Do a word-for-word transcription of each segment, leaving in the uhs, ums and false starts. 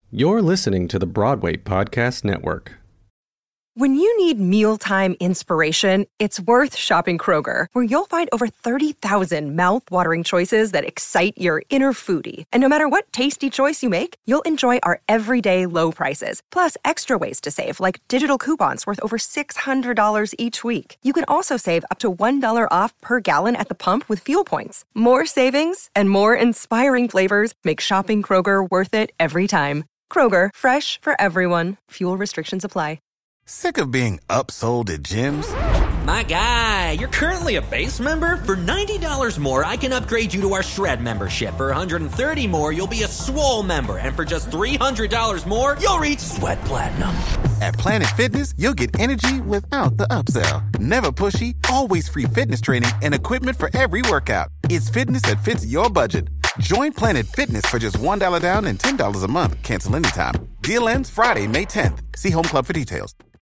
You're listening to the Broadway Podcast Network. When you need mealtime inspiration, it's worth shopping Kroger, where you'll find over thirty thousand mouth-watering choices that excite your inner foodie. And no matter what tasty choice you make, you'll enjoy our everyday low prices, plus extra ways to save, like digital coupons worth over six hundred dollars each week. You can also save up to one dollar off per gallon at the pump with fuel points. More savings and more inspiring flavors make shopping Kroger worth it every time. Kroger, fresh for everyone. Fuel restrictions apply. Sick of being upsold at gyms? My guy, you're currently a base member? For ninety dollars more, I can upgrade you to our Shred membership. For one hundred thirty dollars more, you'll be a Swole member. And for just three hundred dollars more, you'll reach Sweat Platinum. At Planet Fitness, you'll get energy without the upsell. Never pushy, always free fitness training and equipment for every workout. It's fitness that fits your budget. Join Planet Fitness for just one dollar down and ten dollars a month. Cancel anytime. Deal ends Friday, May tenth. See Home Club for details.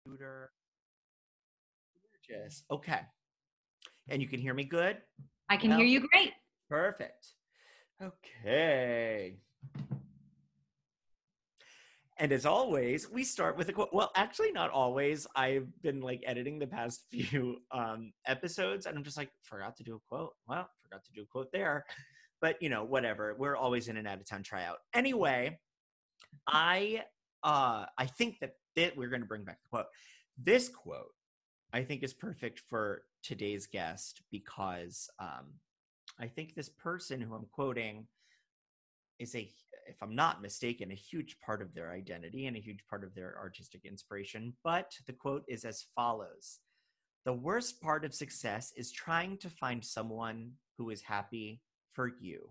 Okay. And you can hear me good? I can well, hear you great. Perfect. Okay. And as always, we start with a quote. Well, actually, not always. I've been like editing the past few um, episodes, and I'm just like, forgot to do a quote. Well, forgot to do a quote there. But, you know, whatever. We're always in an out-of-town tryout. Anyway, I uh, I think that th- we're going to bring back the quote. This quote, I think, is perfect for today's guest because um, I think this person who I'm quoting is a, if I'm not mistaken, a huge part of their identity and a huge part of their artistic inspiration. But the quote is as follows: "The worst part of success is trying to find someone who is happy for you."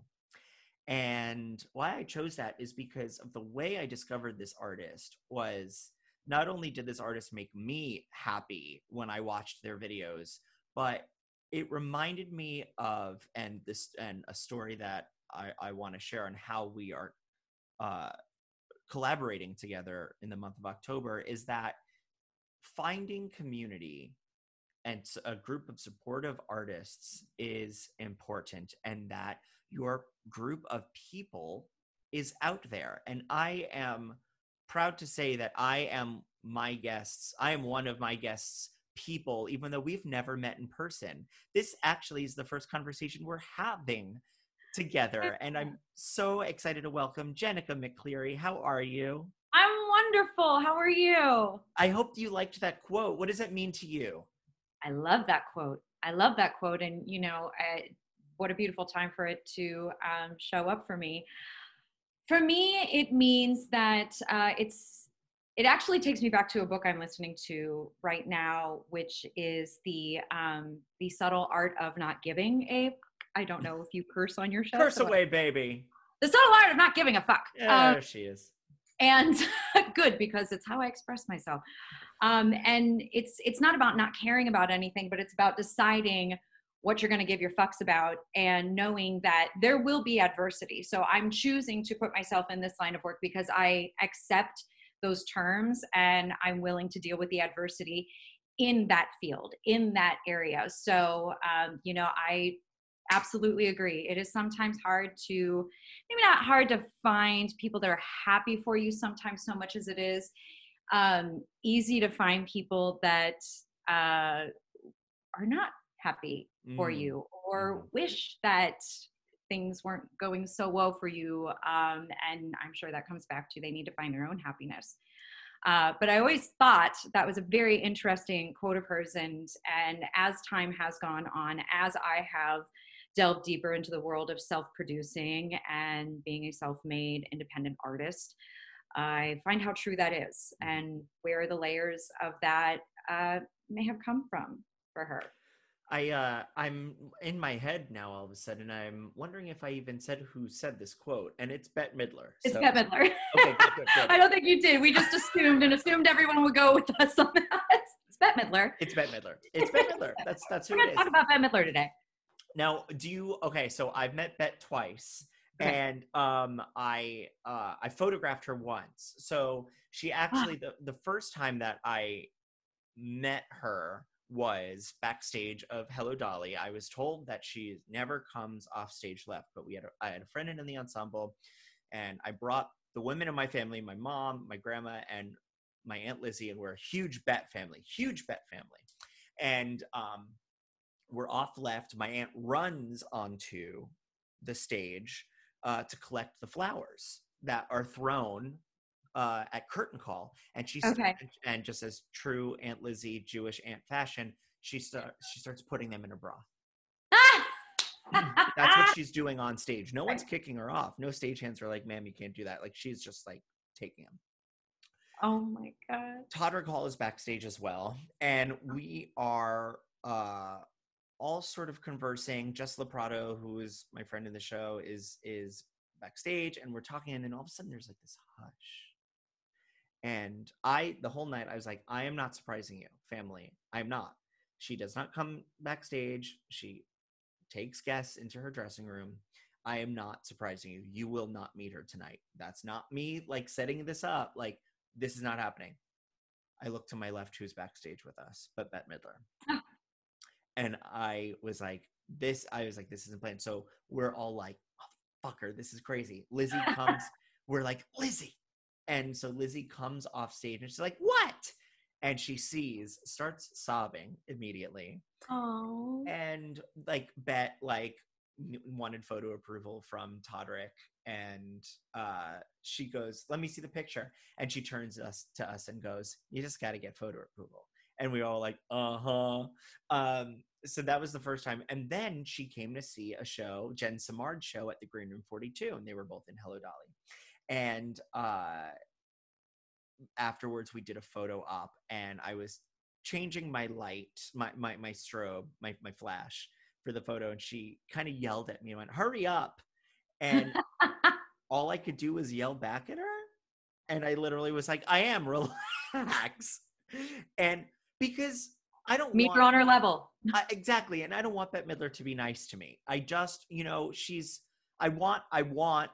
And why I chose that is because of the way I discovered this artist was, not only did this artist make me happy when I watched their videos, but it reminded me of, and this, and a story that I, I want to share on how we are uh, collaborating together in the month of October, is that finding community and a group of supportive artists is important, and that your group of people is out there. And I am proud to say that I am my guests. I am one of my guests' people, even though we've never met in person. This actually is the first conversation we're having together. And I'm so excited to welcome Jenica McCleary. How are you? I'm wonderful. How are you? I hope you liked that quote. What does it mean to you? I love that quote. I love that quote. And, you know, I, what a beautiful time for it to um, show up for me. For me, it means that uh, it's, it actually takes me back to a book I'm listening to right now, which is the um, the subtle art of not giving a, I don't know if you curse on your show. Curse so away, baby. The subtle art of not giving a fuck. Yeah, Um, there she is. And good, because it's how I express myself. Um, and it's it's not about not caring about anything, but it's about deciding what you're going to give your fucks about and knowing that there will be adversity. So I'm choosing to put myself in this line of work because I accept those terms and I'm willing to deal with the adversity in that field, in that area. So, um, you know, I absolutely agree. It is sometimes hard to, maybe not hard to find people that are happy for you sometimes so much as it is um, easy to find people that uh, are not happy for Mm. you or Mm. wish that things weren't going so well for you. Um, and I'm sure that comes back to they need to find their own happiness. Uh, but I always thought that was a very interesting quote of hers. And, and as time has gone on, as I have delved deeper into the world of self-producing and being a self-made independent artist, I find how true that is and where the layers of that uh, may have come from for her. I, uh, I'm in my head now all of a sudden. I'm wondering if I even said who said this quote, and it's Bette Midler. It's so. Bette Midler. Okay, good, good, good. I don't think you did. We just assumed and assumed everyone would go with us on that. It's Bette Midler. It's Bette Midler. It's Bette Midler. That's that's who We're it going is. to talk about Bette Midler today. Now, do you? Okay, so I've met Bette twice, Okay. and um, I uh, I photographed her once. So she actually the the first time that I met her was backstage of Hello Dolly. I was told that she never comes off stage left, but we had a, I had a friend in the ensemble, and I brought the women in my family, my mom, my grandma, and my Aunt Lizzie, and we're a huge bet family, huge bet family. And um, we're off left. My aunt runs onto the stage uh, to collect the flowers that are thrown uh, at curtain call. And she Okay. and, and just as true Aunt Lizzie, Jewish aunt fashion, she start she starts putting them in her bra. That's what she's doing on stage. No one's kicking her off. No stagehands are like, ma'am, you can't do that. Like, she's just like taking them. Oh my God. Todrick Hall is backstage as well. And we are uh, all sort of conversing. Jess Loprato, who is my friend in the show, is is backstage. And we're talking. And then all of a sudden there's like this hush. And I, the whole night, I was like, I am not surprising you, family. I'm not. She does not come backstage. She takes guests into her dressing room. I am not surprising you. You will not meet her tonight. That's not me, like, setting this up. Like, this is not happening. I look to my left, who's backstage with us, but Bette Midler. And I was like, this, I was like, this isn't planned. So we're all like, oh, fucker, this is crazy. Lizzie comes, we're like, Lizzie. And so Lizzie comes off stage and she's like, what? And she sees, starts sobbing immediately. Oh. And like Bette like wanted photo approval from Todrick, and uh, she goes, "Let me see the picture." And she turns us to us and goes, "You just got to get photo approval." And we all like, "Uh huh." Um, so that was the first time. And then she came to see a show, Jen Simard's show at the Green Room forty-two, and they were both in Hello Dolly. And uh, afterwards, we did a photo op, and I was changing my light, my my my strobe, my my flash for the photo, and she kind of yelled at me and went, "Hurry up!" And all I could do was yell back at her, and I literally was like, "I am, relax," and because I don't meet want, her on her level. I, exactly, and I don't want Bette Midler to be nice to me. I just, you know, she's. I want, I want,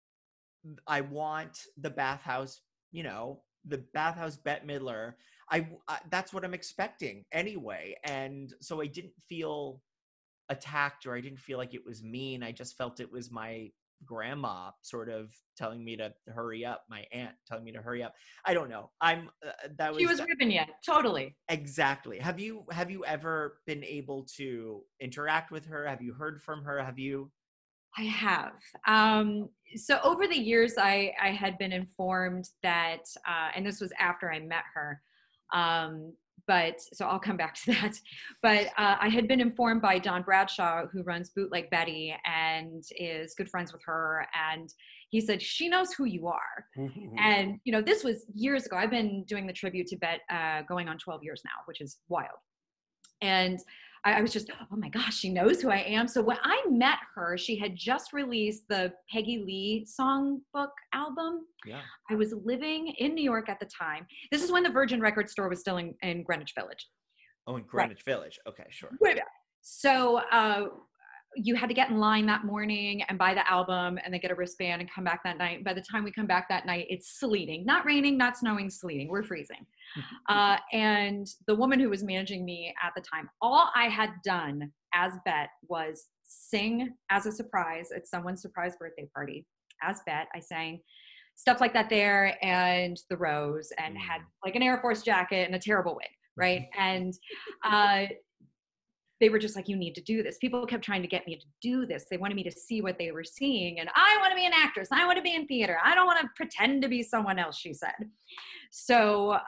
I want the bathhouse, you know, the bathhouse Bette Midler. I, I that's what I'm expecting anyway, and so I didn't feel attacked, or I didn't feel like it was mean. I just felt it was my grandma sort of telling me to hurry up, my aunt telling me to hurry up. I don't know. I'm uh, that was She was ripping you, totally. Exactly. Have you have you ever been able to interact with her? Have you heard from her? Have you? I have. Um, so over the years, I, I had been informed that, uh, and this was after I met her, um, but so I'll come back to that. But uh, I had been informed by Don Bradshaw, who runs Bootleg Betty and is good friends with her. And he said, she knows who you are. And, you know, this was years ago. I've been doing the tribute to Bette uh, going on twelve years now, which is wild. And I was just, oh my gosh, she knows who I am. So when I met her, she had just released the Peggy Lee songbook album. Yeah. I was living in New York at the time. This is when the Virgin Record store was still in, in Greenwich Village. Oh, in Greenwich right. Village. Okay, sure. So uh, you had to get in line that morning and buy the album and then get a wristband and come back that night. By the time we come back that night, it's sleeting. Not raining, not snowing, sleeting. We're freezing. Uh, and the woman who was managing me at the time, all I had done as Bette was sing as a surprise at someone's surprise birthday party. As Bette, I sang Stuff Like That There and The Rose, and mm. had like an Air Force jacket and a terrible wig, right? And uh, they were just like, you need to do this. People kept trying to get me to do this. They wanted me to see what they were seeing. And I want to be an actress. I want to be in theater. I don't want to pretend to be someone else, she said. So uh,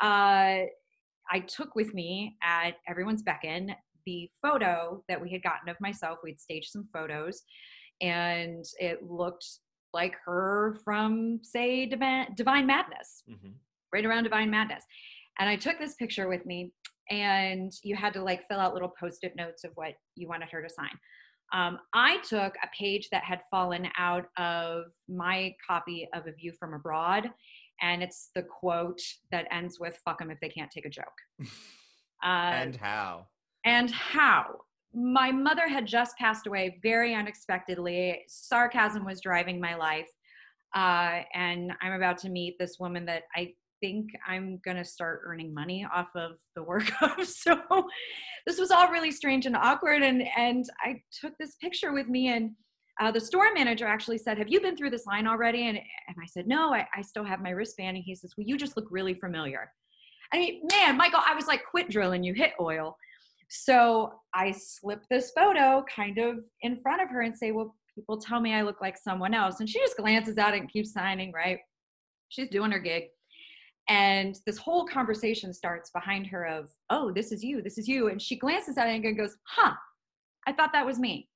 I took with me at everyone's beckon the photo that we had gotten of myself. We'd staged some photos, and it looked like her from, say, Divine, Divine Madness, mm-hmm. right around Divine Madness. And I took this picture with me, and you had to like fill out little post-it notes of what you wanted her to sign. Um, I took a page that had fallen out of my copy of A View from Abroad, and it's the quote that ends with "fuck them if they can't take a joke." Uh, and how? And how? My mother had just passed away very unexpectedly. Sarcasm was driving my life. Uh, and I'm about to meet this woman that I think I'm going to start earning money off of the work of. So this was all really strange and awkward. And, and I took this picture with me, and Uh, the store manager actually said, have you been through this line already? And, and I said, no, I, I still have my wristband. And he says, well, you just look really familiar. I mean, man, Michael, I was like, quit drilling, you hit oil. So I slip this photo kind of in front of her and say, well, people tell me I look like someone else. And she just glances at it and keeps signing, right? She's doing her gig. And this whole conversation starts behind her of, oh, this is you, this is you. And she glances at it and goes, huh, I thought that was me.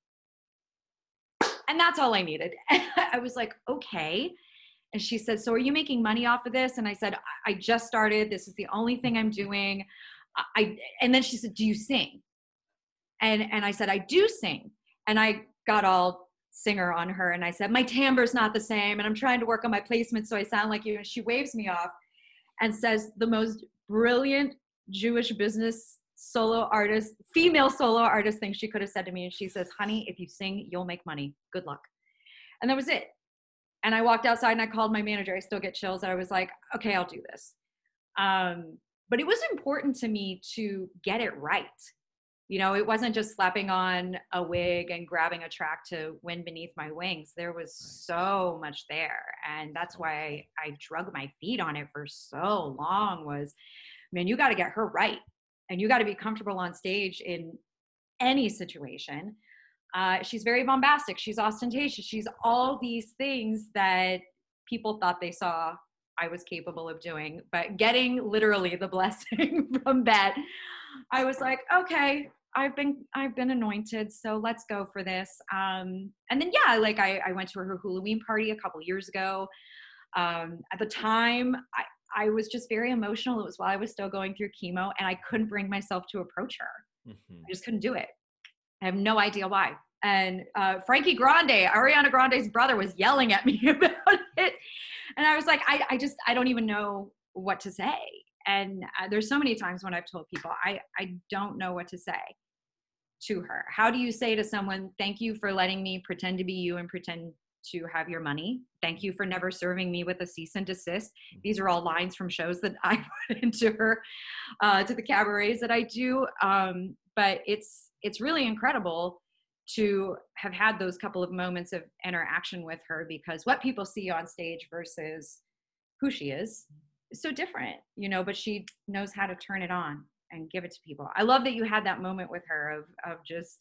And that's all I needed. I was like, okay. And she said, so are you making money off of this? And I said, I just started. This is the only thing I'm doing. I, and then she said, do you sing? And, and I said, I do sing. And I got all singer on her. And I said, my timbre's not the same. And I'm trying to work on my placement so I sound like you. And she waves me off and says the most brilliant Jewish business solo artist, female solo artist thing she could have said to me. And she says, honey, if you sing, you'll make money. Good luck. And that was it. And I walked outside and I called my manager. I still get chills. I was like, okay, I'll do this. Um, but it was important to me to get it right. You know, it wasn't just slapping on a wig and grabbing a track to Wind Beneath My Wings. There was so much there. And that's why I, I drug my feet on it for so long was, man, you got to get her right. And you got to be comfortable on stage in any situation. Uh, she's very bombastic. She's ostentatious. She's all these things that people thought they saw I was capable of doing. But getting literally the blessing from Bette, I was like, okay, I've been I've been anointed, so let's go for this. Um, and then yeah, like I, I went to her Halloween party a couple years ago. Um, at the time, I. I was just very emotional. It was while I was still going through chemo and I couldn't bring myself to approach her. Mm-hmm. I just couldn't do it. I have no idea why. And uh, Frankie Grande, Ariana Grande's brother, was yelling at me about it. And I was like, I, I just, I don't even know what to say. And uh, there's so many times when I've told people, I, I don't know what to say to her. How do you say to someone, thank you for letting me pretend to be you and pretend to have your money. Thank you for never serving me with a cease and desist. These are all lines from shows that I put into her, uh, to the cabarets that I do. Um, but it's, it's really incredible to have had those couple of moments of interaction with her, because what people see on stage versus who she is is so different, you know, but she knows how to turn it on and give it to people. I love that you had that moment with her of, of just,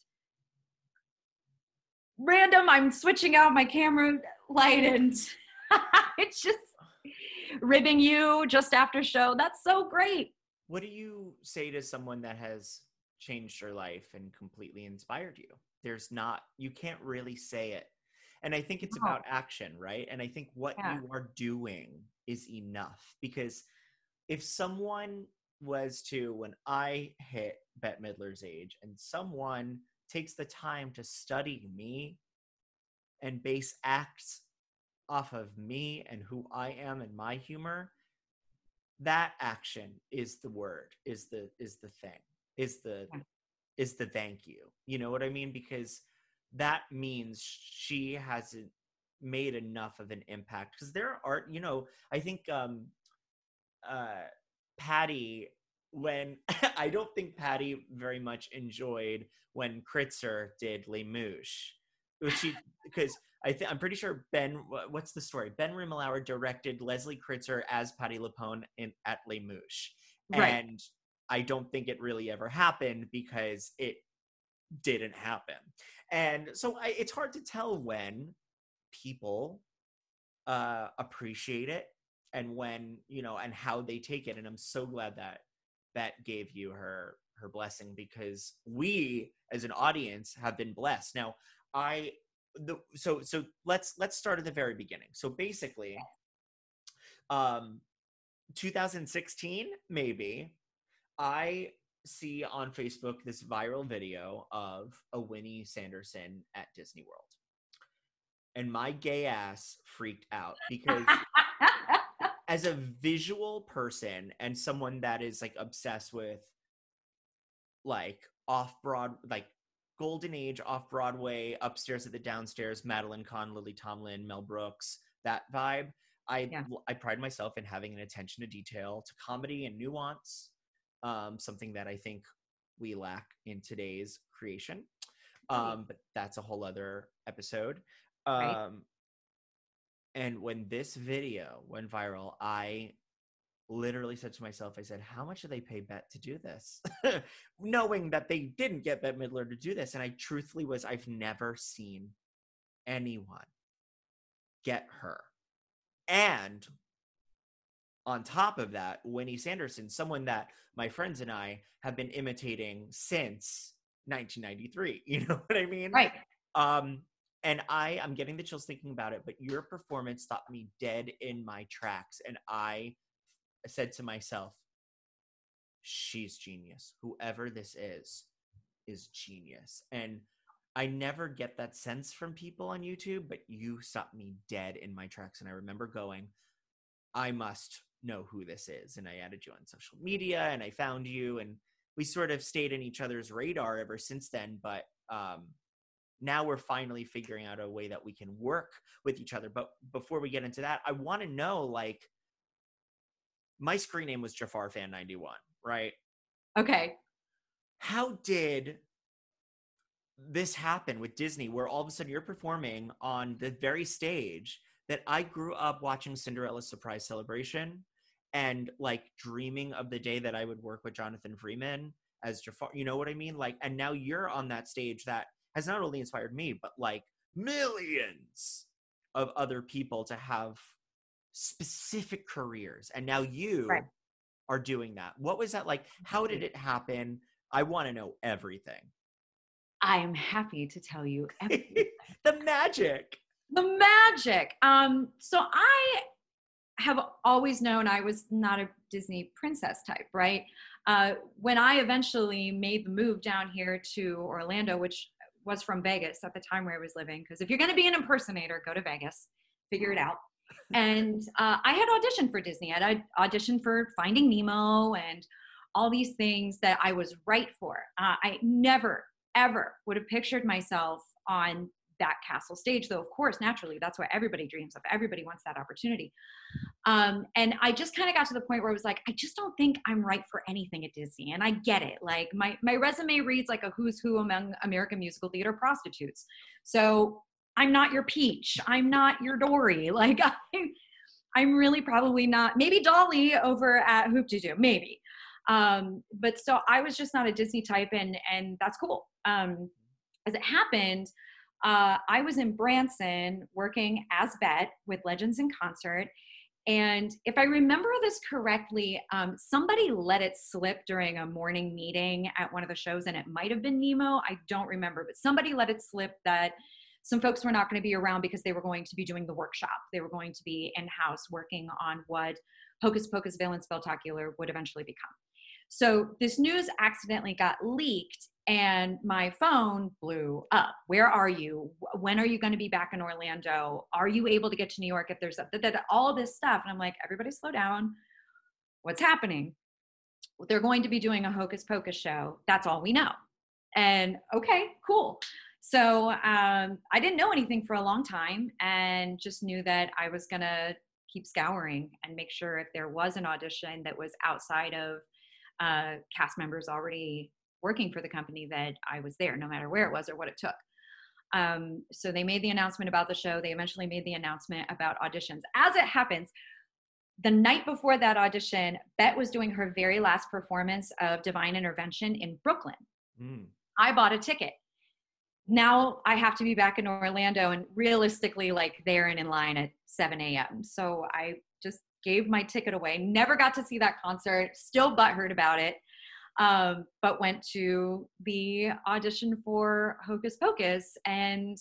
random, I'm switching out my camera light and it's just ribbing you just after show. That's so great. What do you say to someone that has changed your life and completely inspired you? There's not, you can't really say it. And I think it's Oh. about action, right? And I think what Yeah. you are doing is enough, because if someone was to, when I hit Bette Midler's age, and someone takes the time to study me and base acts off of me and who I am and my humor, that action is the word, is the is the thing, is the Yeah. is the thank you. You know what I mean? Because that means she hasn't made enough of an impact. Because there are, you know, I think um uh Patty, when I don't think Patty very much enjoyed when Kritzer did Les Mouches, which she, because I think I'm pretty sure Ben, what's the story? Ben Rimmelauer directed Leslie Kritzer as Patty LuPone in at Les Mouches, Right. and I don't think it really ever happened because it didn't happen. And so I, it's hard to tell when people uh, appreciate it and when, you know, and how they take it. And I'm so glad that Bette gave you her her blessing, because we as an audience have been blessed. Now, I the so so let's let's start at the very beginning. So basically, um, two thousand sixteen maybe, I see on Facebook this viral video of a Winnie Sanderson at Disney World, and my gay ass freaked out because. As a visual person and someone that is like obsessed with like off broad, like golden age off Broadway, upstairs at the downstairs, Madeline Kahn, Lily Tomlin, Mel Brooks, that vibe. I Yeah. I pride myself in having an attention to detail, to comedy and nuance, um, something that I think we lack in today's creation. Um, but that's a whole other episode. Um, Right. and when this video went viral, I literally said to myself, I said, how much do they pay Bette to do this? Knowing that they didn't get Bette Midler to do this. And I truthfully was, I've never seen anyone get her. And on top of that, Winnie Sanderson, someone that my friends and I have been imitating since nineteen ninety-three. You know what I mean? Right. Um, and I, I'm getting the chills thinking about it, but your performance stopped me dead in my tracks. And I said to myself, she's genius. Whoever this is, is genius. And I never get that sense from people on YouTube, but you stopped me dead in my tracks. And I remember going, I must know who this is. And I added you on social media and I found you, and we sort of stayed in each other's radar ever since then. But um, now we're finally figuring out a way that we can work with each other. But before we get into that, I want to know, like, my screen name was Jafar Fan ninety-one, right? Okay. How did this happen with Disney, where all of a sudden you're performing on the very stage that I grew up watching Cinderella's Surprise Celebration and like dreaming of the day that I would work with Jonathan Freeman as Jafar, you know what I mean? Like, and now you're on that stage that has not only inspired me, but like millions of other people to have specific careers. And now you Right. are doing that. What was that like? How did it happen? I want to know everything. I am happy to tell you everything. The magic. The magic. Um, so I have always known I was not a Disney princess type, right? Uh, when I eventually made the move down here to Orlando, which was from Vegas at the time where I was living, because if you're going to be an impersonator, go to Vegas, figure it out. And uh, I had auditioned for Disney. I had auditioned for Finding Nemo and all these things that I was right for. Uh, I never, ever would have pictured myself on that castle stage, though, of course, naturally, that's what everybody dreams of. Everybody wants that opportunity. Um, and I just kind of got to the point where I was like, I just don't think I'm right for anything at Disney. And I get it. Like my, my resume reads like a who's who among American musical theater prostitutes. So I'm not your Peach. I'm not your Dory. Like I, I'm really probably not, maybe Dolly over at Hoop-Dee-Doo, maybe. Um, but so I was just not a Disney type, and, and that's cool. Um, as it happened, uh, I was in Branson working as Bette with Legends in Concert. And if I remember this correctly, um, somebody let it slip during a morning meeting at one of the shows, and it might have been Nemo. I don't remember, but somebody let it slip that some folks were not going to be around because they were going to be doing the workshop. They were going to be in-house working on what Hocus Pocus Valence Spectacular would eventually become. So this news accidentally got leaked and my phone blew up. Where are you? When are you going to be back in Orlando? Are you able to get to New York if there's a, da, da, da, all this stuff? And I'm like, everybody slow down. What's happening? They're going to be doing a Hocus Pocus show. That's all we know. And okay, cool. So um, I didn't know anything for a long time and just knew that I was going to keep scouring and make sure if there was an audition that was outside of uh, cast members already working for the company, that I was there no matter where it was or what it took. Um, so they made the announcement about the show. They eventually made the announcement about auditions. As it happens, the night before that audition, Bette was doing her very last performance of Divine Intervention in Brooklyn. Mm. I bought a ticket. Now I have to be back in Orlando and realistically like there and in line at seven a.m. So I just gave my ticket away, never got to see that concert, still butthurt about it, um, but went to the audition for Hocus Pocus, and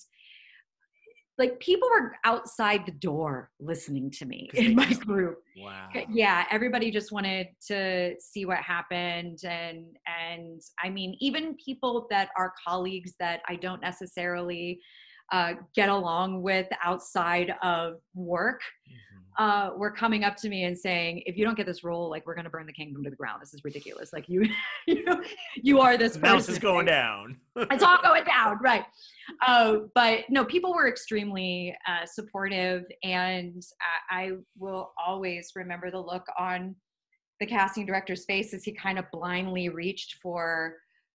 like people were outside the door listening to me in my group. Wow. Yeah, everybody just wanted to see what happened. And, and I mean, even people that are colleagues that I don't necessarily uh, get along with outside of work, mm-hmm. uh, were coming up to me and saying, if you don't get this role, like we're going to burn the kingdom to the ground. This is ridiculous. Like you, you, you are this person. The mouse is going down. It's all going down. Right. Uh, but no, people were extremely uh, supportive, and I, I will always remember the look on the casting director's face as he kind of blindly reached for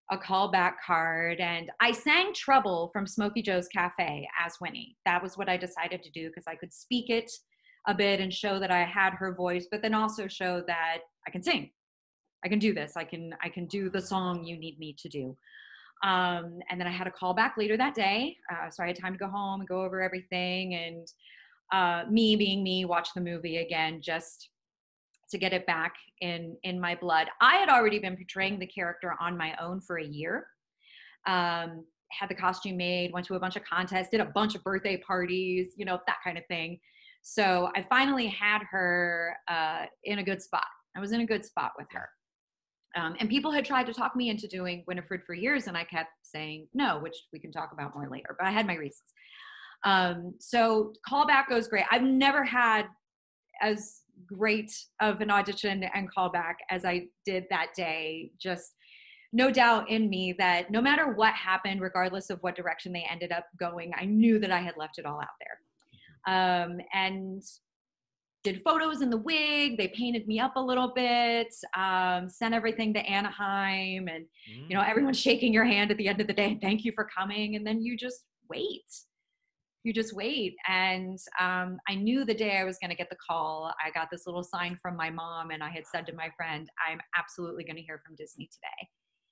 a callback card, and I sang Trouble from Smokey Joe's Cafe as Winnie. That was what I decided to do because I could speak it a bit and show that I had her voice, but then also show that I can sing. I can do this. I can I can do the song you need me to do. Um, and then I had a call back later that day. Uh, so I had time to go home and go over everything. And uh, me being me, watch the movie again, just to get it back in, in my blood. I had already been portraying the character on my own for a year. Um, had the costume made, went to a bunch of contests, did a bunch of birthday parties, you know, that kind of thing. So I finally had her uh, in a good spot. I was in a good spot with her. Um, and people had tried to talk me into doing Winifred for years, and I kept saying no, which we can talk about more later, but I had my reasons. Um, so callback goes great. I've never had as great of an audition and callback as I did that day. Just no doubt in me that no matter what happened, regardless of what direction they ended up going, I knew that I had left it all out there. Um, and did photos in the wig. They painted me up a little bit, um, sent everything to Anaheim, and, mm. you know, everyone's shaking your hand at the end of the day. Thank you for coming. And then you just wait. You just wait. And um, I knew the day I was going to get the call. I got this little sign from my mom, and I had said to my friend, I'm absolutely going to hear from Disney today.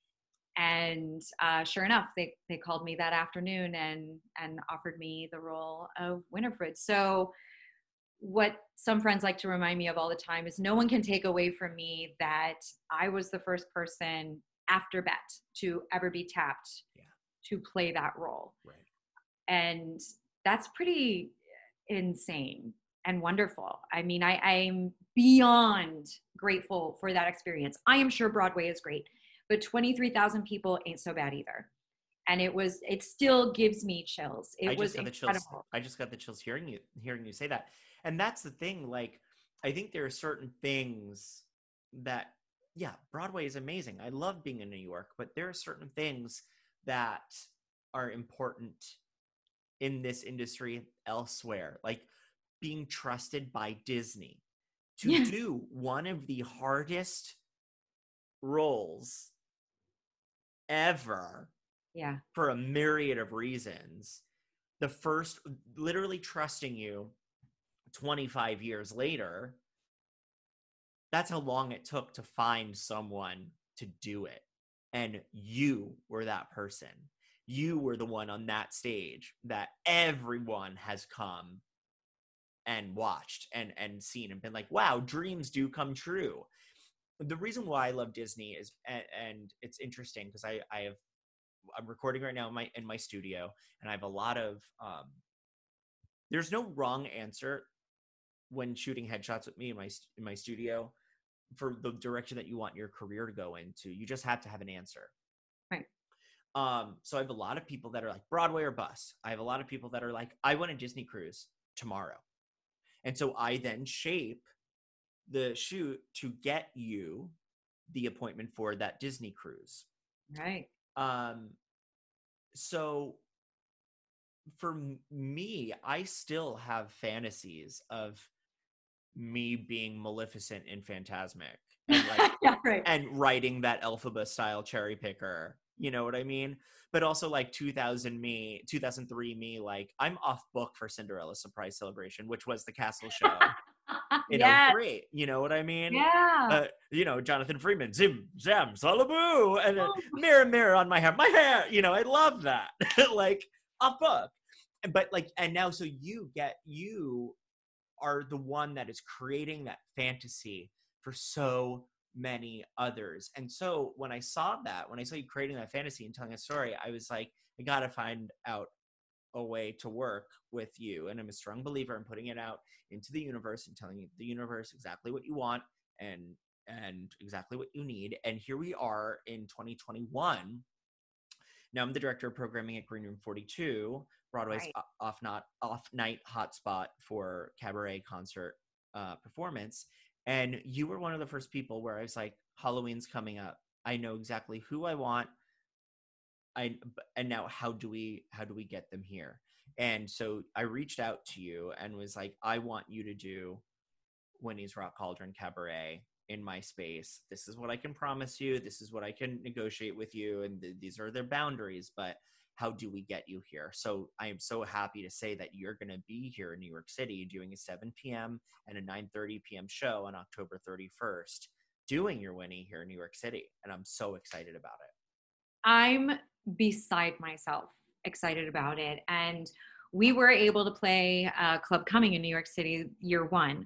And uh, sure enough, they, they called me that afternoon and, and offered me the role of Winifred. So what some friends like to remind me of all the time is no one can take away from me that I was the first person after Bette to ever be tapped yeah. to play that role. Right. And that's pretty insane and wonderful. I mean, I, I'm beyond grateful for that experience. I am sure Broadway is great, but twenty-three thousand people ain't so bad either. And it was, it still gives me chills. It I was just got incredible. the chills. I just got the chills hearing you, hearing you say that. And that's the thing. Like, I think there are certain things that, yeah, Broadway is amazing. I love being in New York, but there are certain things that are important in this industry elsewhere, like being trusted by Disney to yeah. do one of the hardest roles ever. Yeah. For a myriad of reasons. The first, literally trusting you twenty-five years later, that's how long it took to find someone to do it. And you were that person. You were the one on that stage that everyone has come and watched and, and seen and been like, wow, dreams do come true. The reason why I love Disney is, and, and it's interesting because I, I have, I'm recording right now in my, in my studio, and I have a lot of, um, there's no wrong answer when shooting headshots with me in my, in my studio for the direction that you want your career to go into. You just have to have an answer. Right. Um, so I have a lot of people that are like Broadway or bus. I have a lot of people that are like, I want a Disney cruise tomorrow. And so I then shape the shoot to get you the appointment for that Disney cruise. Right. Um, so for me, I still have fantasies of me being Maleficent in Fantasmic and like, yeah, right. and writing that Elphaba style cherry picker. You know what I mean? But also like two thousand me, two thousand three me, like I'm off book for Cinderella Surprise Celebration, which was the Castle show. You yes. know, great. You know what I mean? Yeah. Uh, you know, Jonathan Freeman, zim, zam, salaboo, and then mirror, mirror on my hair, my hair. You know, I love that. Like off book, but like, and now, so you get, you are the one that is creating that fantasy for so many others. And so when I saw that, when I saw you creating that fantasy and telling a story, I was like, I gotta find out a way to work with you. And I'm a strong believer in putting it out into the universe and telling the universe exactly what you want and and exactly what you need. And here we are in twenty twenty-one. Now I'm the director of programming at Green Room forty-two, Broadway's right. off not off night hotspot for cabaret concert uh, performance. And you were one of the first people where I was like, Halloween's coming up. I know exactly who I want. I and now how do we how do we get them here? And so I reached out to you and was like, I want you to do Winnie's Rock Cauldron Cabaret in my space. This is what I can promise you. This is what I can negotiate with you. And th- these are their boundaries, but how do we get you here? So I am so happy to say that you're going to be here in New York City doing a seven p.m. and a nine thirty p.m. show on October thirty-first, doing your Winnie here in New York City. And I'm so excited about it. I'm beside myself excited about it. And we were able to play uh, Club Coming in New York City year one,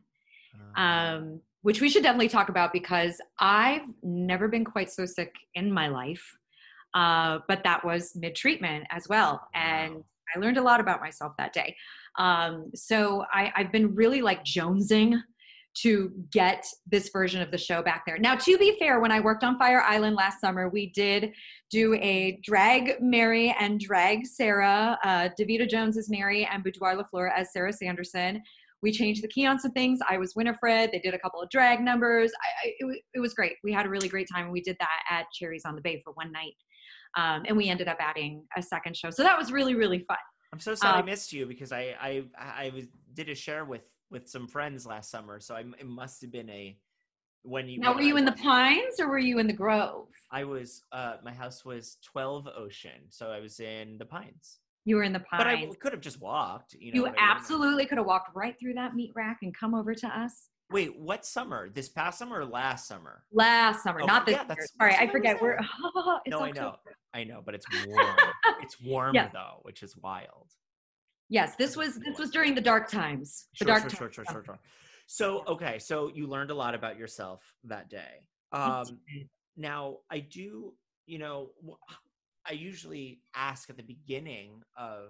um, which we should definitely talk about because I've never been quite so sick in my life. Uh, but that was mid-treatment as well. And wow. I learned a lot about myself that day. Um, so I, I've been really like jonesing to get this version of the show back there. Now, to be fair, when I worked on Fire Island last summer, we did do a drag Mary and drag Sarah. Uh, Davida Jones as Mary and Boudoir LaFleur as Sarah Sanderson. We changed the key on some things. I was Winifred. They did a couple of drag numbers. I, I, it, it was great. We had a really great time. And we did that at Cherries on the Bay for one night. Um, and we ended up adding a second show. So that was really, really fun. I'm so sorry um, I missed you because I I, I was, did a share with, with some friends last summer. So I, it must have been a, when you- Now, when were you I in the was, Pines or were you in the Grove? I was, uh, my house was twelve Ocean. So I was in the Pines. You were in the Pines. But I could have just walked. You, know, you absolutely could have walked right through that meat rack and come over to us. Wait, what summer? This past summer or last summer? Last summer, oh, not this yeah, year. that's, Sorry, that's I forget. We're oh, it's no, I October. know, I know, but it's warm. It's warm yes. though, which is wild. Yes, this was this was during the dark times. The Sure, dark sure, times. sure, sure, sure, sure. So, okay, so you learned a lot about yourself that day. Um, now, I do, you know, I usually ask at the beginning of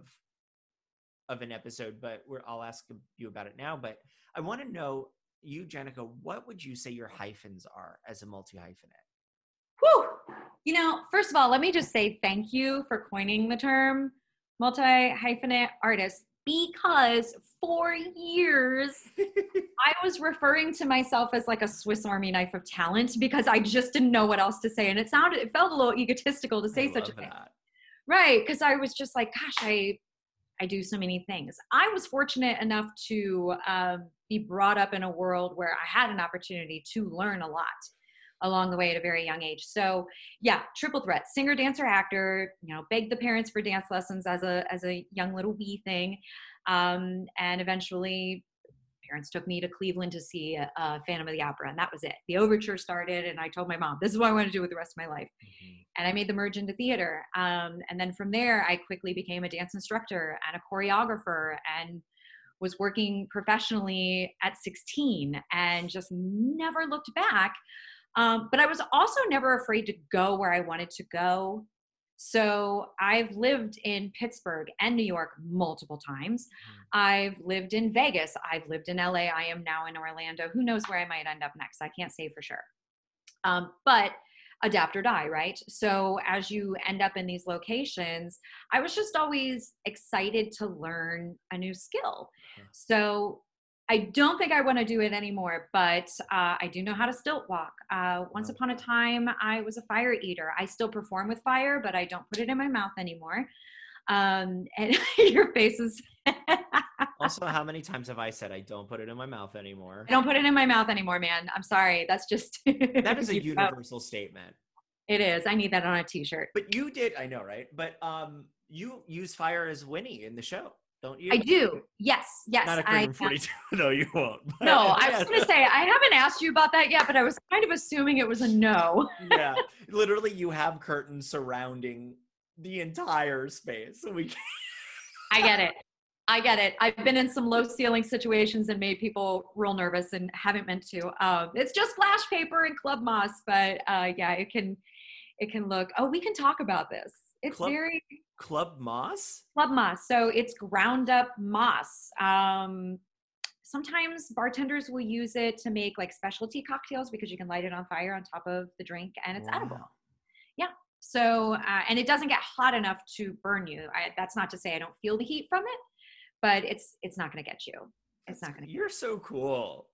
of an episode, but we're, I'll ask you about it now. But I want to know, you, Jenica, what would you say your hyphens are as a multi-hyphenate? Whew. You know, first of all, let me just say thank you for coining the term multi-hyphenate artist, because for years I was referring to myself as like a Swiss Army knife of talent because I just didn't know what else to say. And it sounded, it felt a little egotistical to say I such a love thing. that. Right. Because I was just like, gosh, I, I do so many things. I was fortunate enough to um, be brought up in a world where I had an opportunity to learn a lot along the way at a very young age. So yeah, triple threat, singer, dancer, actor, you know, begged the parents for dance lessons as a, as a young little wee thing. Um, and eventually parents took me to Cleveland to see a, a Phantom of the Opera. And that was it. The overture started and I told my mom, this is what I want to do with the rest of my life. Mm-hmm. And I made the merge into theater. Um, and then from there, I quickly became a dance instructor and a choreographer and was working professionally at sixteen and just never looked back. Um, but I was also never afraid to go where I wanted to go. So I've lived in Pittsburgh and New York multiple times. Mm-hmm. I've lived in Vegas. I've lived in L A. I am now in Orlando. Who knows where I might end up next? I can't say for sure. Um, but adapt or die, right? So as you end up in these locations, I was just always excited to learn a new skill. Mm-hmm. So I don't think I want to do it anymore, but uh, I do know how to stilt walk. Uh, once upon a time, I was a fire eater. I still perform with fire, but I don't put it in my mouth anymore. Um, and your face is... Also, how many times have I said I don't put it in my mouth anymore? I don't put it in my mouth anymore, man. I'm sorry. That's just... That is a universal statement. It is. I need that on a t-shirt. But you did, I know, right? But um, you use fire as Winnie in the show. Don't you? I do. Yes. Yes. Not a curtain forty-two, though you won't. But no, I yes. was going to say, I haven't asked you about that yet, but I was kind of assuming it was a no. Yeah. Literally, you have curtains surrounding the entire space. So we can't. I get it. I get it. I've been in some low ceiling situations and made people real nervous and haven't meant to. Um, it's just flash paper and club moss, but uh, yeah, it can, it can look, oh, we can talk about this. It's club, very club moss. Club moss. So it's ground up moss. Um, sometimes bartenders will use it to make like specialty cocktails because you can light it on fire on top of the drink and it's wow. edible. Yeah. So uh, and it doesn't get hot enough to burn you. I, that's not to say I don't feel the heat from it, but it's it's not going to get you. It's that's, not going to. You're so cool.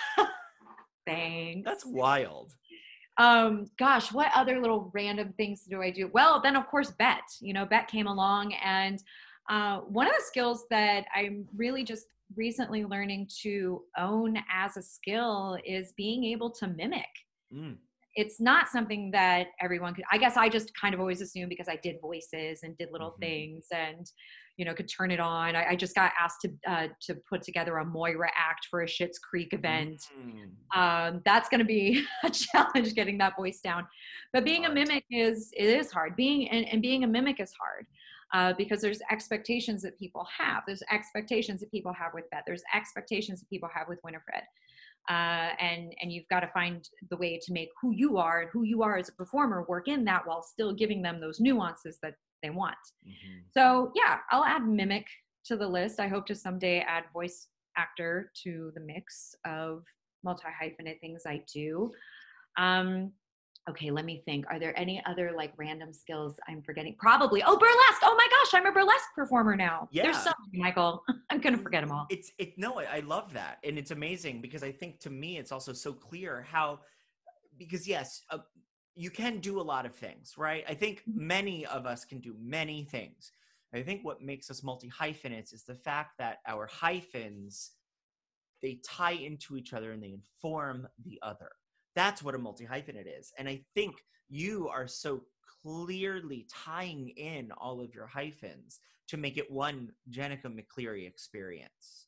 Thanks. That's wild. Um, gosh, what other little random things do I do? Well, then of course, Bet, you know, Bet came along and, uh, one of the skills that I'm really just recently learning to own as a skill is being able to mimic. Mm. It's not something that everyone could, I guess I just kind of always assumed because I did voices and did little Mm-hmm. things and, you know, could turn it on. I, I just got asked to, uh, to put together a Moira act for a Schitt's Creek event. Mm. Um, that's going to be a challenge getting that voice down, but being Hard. a mimic is, it is hard. Being, and, and being a mimic is hard. Uh, because there's expectations that people have. There's expectations that people have with Beth. There's expectations that people have with Winifred. Uh, and and you've got to find the way to make who you are and who you are as a performer work in that while still giving them those nuances that they want. Mm-hmm. So yeah, I'll add mimic to the list. I hope to someday add voice actor to the mix of multi-hyphenate things I do. Um, okay, let me think. Are there any other like random skills I'm forgetting? Probably. Oh, burlesque. Oh my gosh, I'm a burlesque performer now. Yeah. There's so many, Michael. I'm gonna forget them all. It's it no, I, I love that, and it's amazing because I think to me it's also so clear how, because yes, uh, you can do a lot of things, right? I think many of us can do many things. I think what makes us multi-hyphenates is the fact that our hyphens, they tie into each other and they inform the other. That's what a multi-hyphenate is. And I think you are so clearly tying in all of your hyphens to make it one Jenica McCleary experience.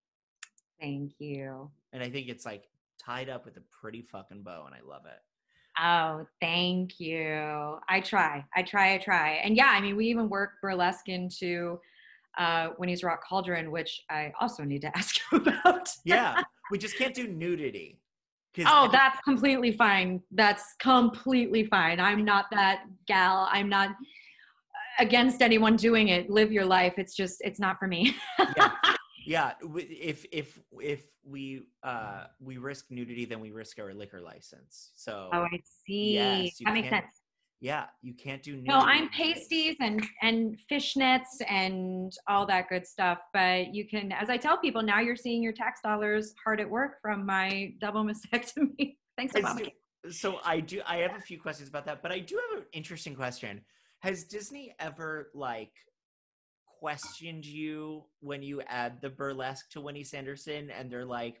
Thank you. And I think it's like tied up with a pretty fucking bow, and I love it. Oh, thank you. I try, I try, I try. And yeah, I mean, we even work burlesque into uh, Winnie's Rock Cauldron, which I also need to ask you about. Yeah, we just can't do nudity. Oh, that's completely fine. That's completely fine. I'm not that gal. I'm not against anyone doing it. Live your life. It's just, it's not for me. yeah. Yeah, if if if we uh we risk nudity, then we risk our liquor license. So oh, I see. Yes, that makes sense. Yeah, you can't do nudity. No, I'm pasties and and fishnets and all that good stuff. But you can, as I tell people, now you're seeing your tax dollars hard at work from my double mastectomy. Thanks, Obamacare. So I do. I have a few questions about that, but I do have an interesting question. Has Disney ever like questioned you when you add the burlesque to Winnie Sanderson, and they're like,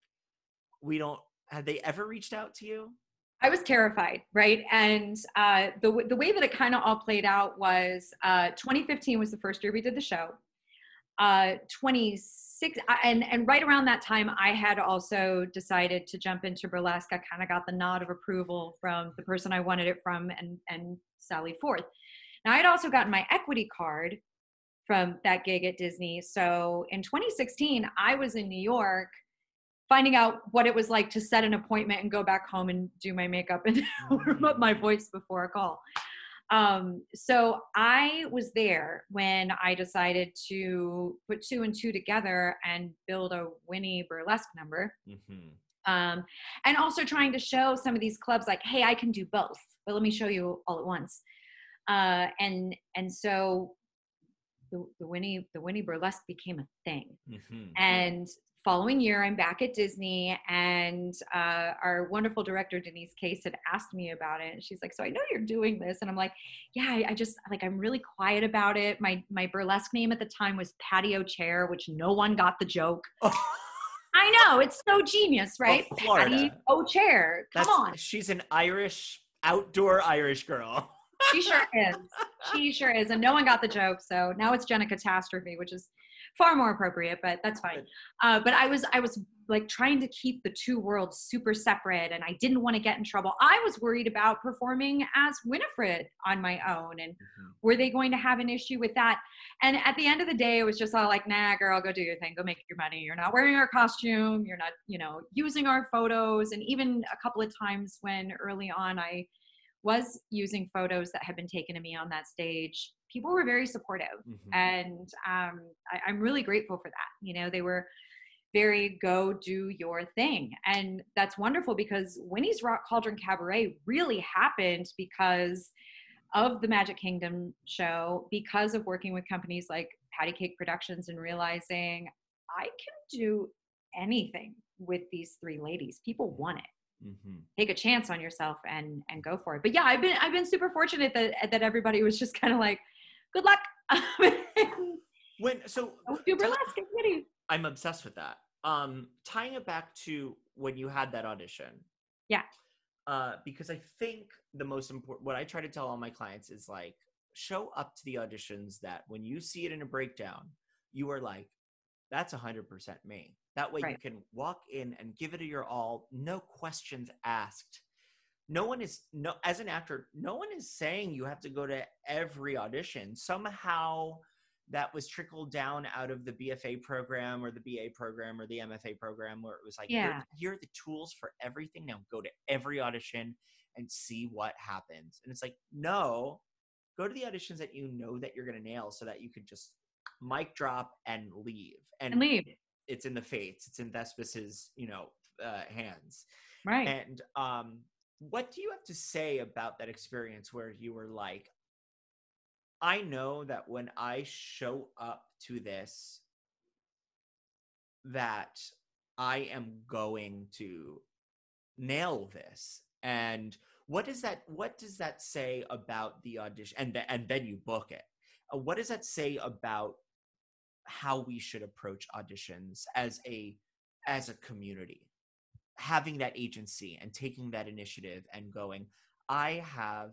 "We don't"? Have they ever reached out to you? I was terrified, right? And uh, the the way that it kind of all played out was uh, twenty fifteen was the first year we did the show. Uh, twenty-six and and right around that time, I had also decided to jump into burlesque. I kind of got the nod of approval from the person I wanted it from, and and Sally Forth. Now I'd also gotten my equity card from that gig at Disney. So in twenty sixteen, I was in New York, finding out what it was like to set an appointment and go back home and do my makeup and warm up my voice before a call. Um, so I was there when I decided to put two and two together and build a Winnie burlesque number. Mm-hmm. Um, and also trying to show some of these clubs like, hey, I can do both, but let me show you all at once. Uh, and, and so the, the Winnie, the Winnie burlesque became a thing. Mm-hmm. And following year, I'm back at Disney, and uh, our wonderful director, Denise Case, had asked me about it. And she's like, so I know you're doing this. And I'm like, yeah, I, I just, like, I'm really quiet about it. My my burlesque name at the time was Patio Chair, which no one got the joke. Oh. I know, it's so genius, right? Oh, Florida. Patio Chair, come That's, on. She's an Irish, outdoor Irish girl. She sure is. She sure is. And no one got the joke. So now it's Jenna Catastrophe, which is far more appropriate, but that's fine. Uh, but I was, I was like trying to keep the two worlds super separate, and I didn't want to get in trouble. I was worried about performing as Winifred on my own, and mm-hmm. were they going to have an issue with that? And at the end of the day, it was just all like, nah, girl, go do your thing, go make your money. You're not wearing our costume. You're not, you know, using our photos. And even a couple of times when early on I was using photos that had been taken of me on that stage, people were very supportive. Mm-hmm. And um, I, I'm really grateful for that. You know, they were very go do your thing. And that's wonderful, because Winnie's Rock Cauldron Cabaret really happened because of the Magic Kingdom show, because of working with companies like Patty Cake Productions and realizing I can do anything with these three ladies. People want it. Mm-hmm. Take a chance on yourself and and go for it. But yeah, I've been I've been super fortunate that that everybody was just kind of like, good luck. When so do burlesque, I'm obsessed with that. Um, tying it back to when you had that audition. Yeah. Uh, because I think the most important, what I try to tell all my clients is like, show up to the auditions that when you see it in a breakdown, you are like, that's one hundred percent me. That way Right. you can walk in and give it your all, no questions asked. No one is, no, as an actor, no one is saying you have to go to every audition. Somehow that was trickled down out of the B F A program or the B A program or the M F A program, where it was like, Yeah. here, here are the tools for everything. Now go to every audition and see what happens. And it's like, no, go to the auditions that you know that you're going to nail, so that you can just mic drop and leave. And, And leave. It's in the fates. It's in Thespis's, you know, uh, hands. Right. And um, what do you have to say about that experience where you were like, I know that when I show up to this, that I am going to nail this? And what does that, what does that say about the audition? And, th- and then you book it. Uh, what does that say about how we should approach auditions as a, as a community? Having that agency and taking that initiative and going, I have,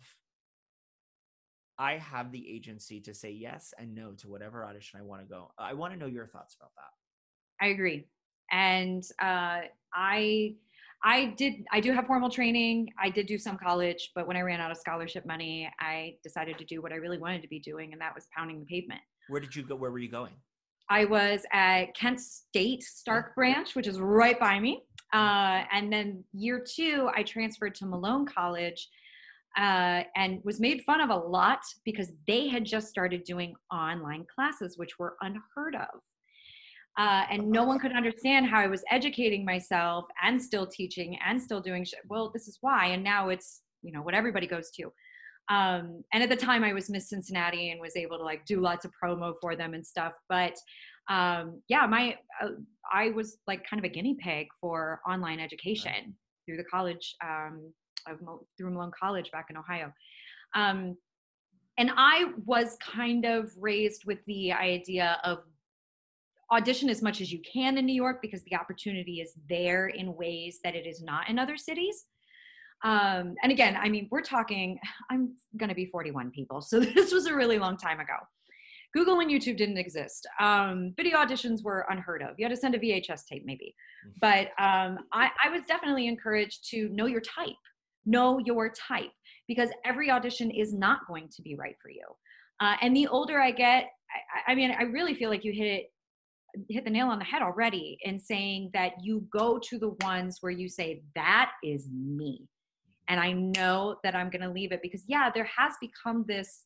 I have the agency to say yes and no to whatever audition I want to go. I want to know your thoughts about that. I agree. And uh, I, I did, I do have formal training. I did do some college, but when I ran out of scholarship money, I decided to do what I really wanted to be doing. And that was pounding the pavement. Where did you go? Where were you going? I was at Kent State Stark branch, which is right by me. Uh, and then year two, I transferred to Malone College uh, and was made fun of a lot because they had just started doing online classes, which were unheard of. Uh, and no one could understand how I was educating myself and still teaching and still doing shit. Well, this is why. And now it's, you know, what everybody goes to. Um, and at the time I was Miss Cincinnati and was able to like do lots of promo for them and stuff. But um, yeah, my, uh, I was like kind of a guinea pig for online education right. through the college, um, of Mo- through Malone College back in Ohio. Um, and I was kind of raised with the idea of audition as much as you can in New York because the opportunity is there in ways that it is not in other cities. Um, and again, I mean, we're talking, I'm going to be forty-one people. So this was a really long time ago. Google and YouTube didn't exist. Um, video auditions were unheard of. You had to send a V H S tape maybe. But um, I, I was definitely encouraged to know your type, know your type, because every audition is not going to be right for you. Uh, and the older I get, I, I mean, I really feel like you hit it, hit the nail on the head already in saying that you go to the ones where you say, that is me. And I know that I'm going to leave it because, yeah, there has become this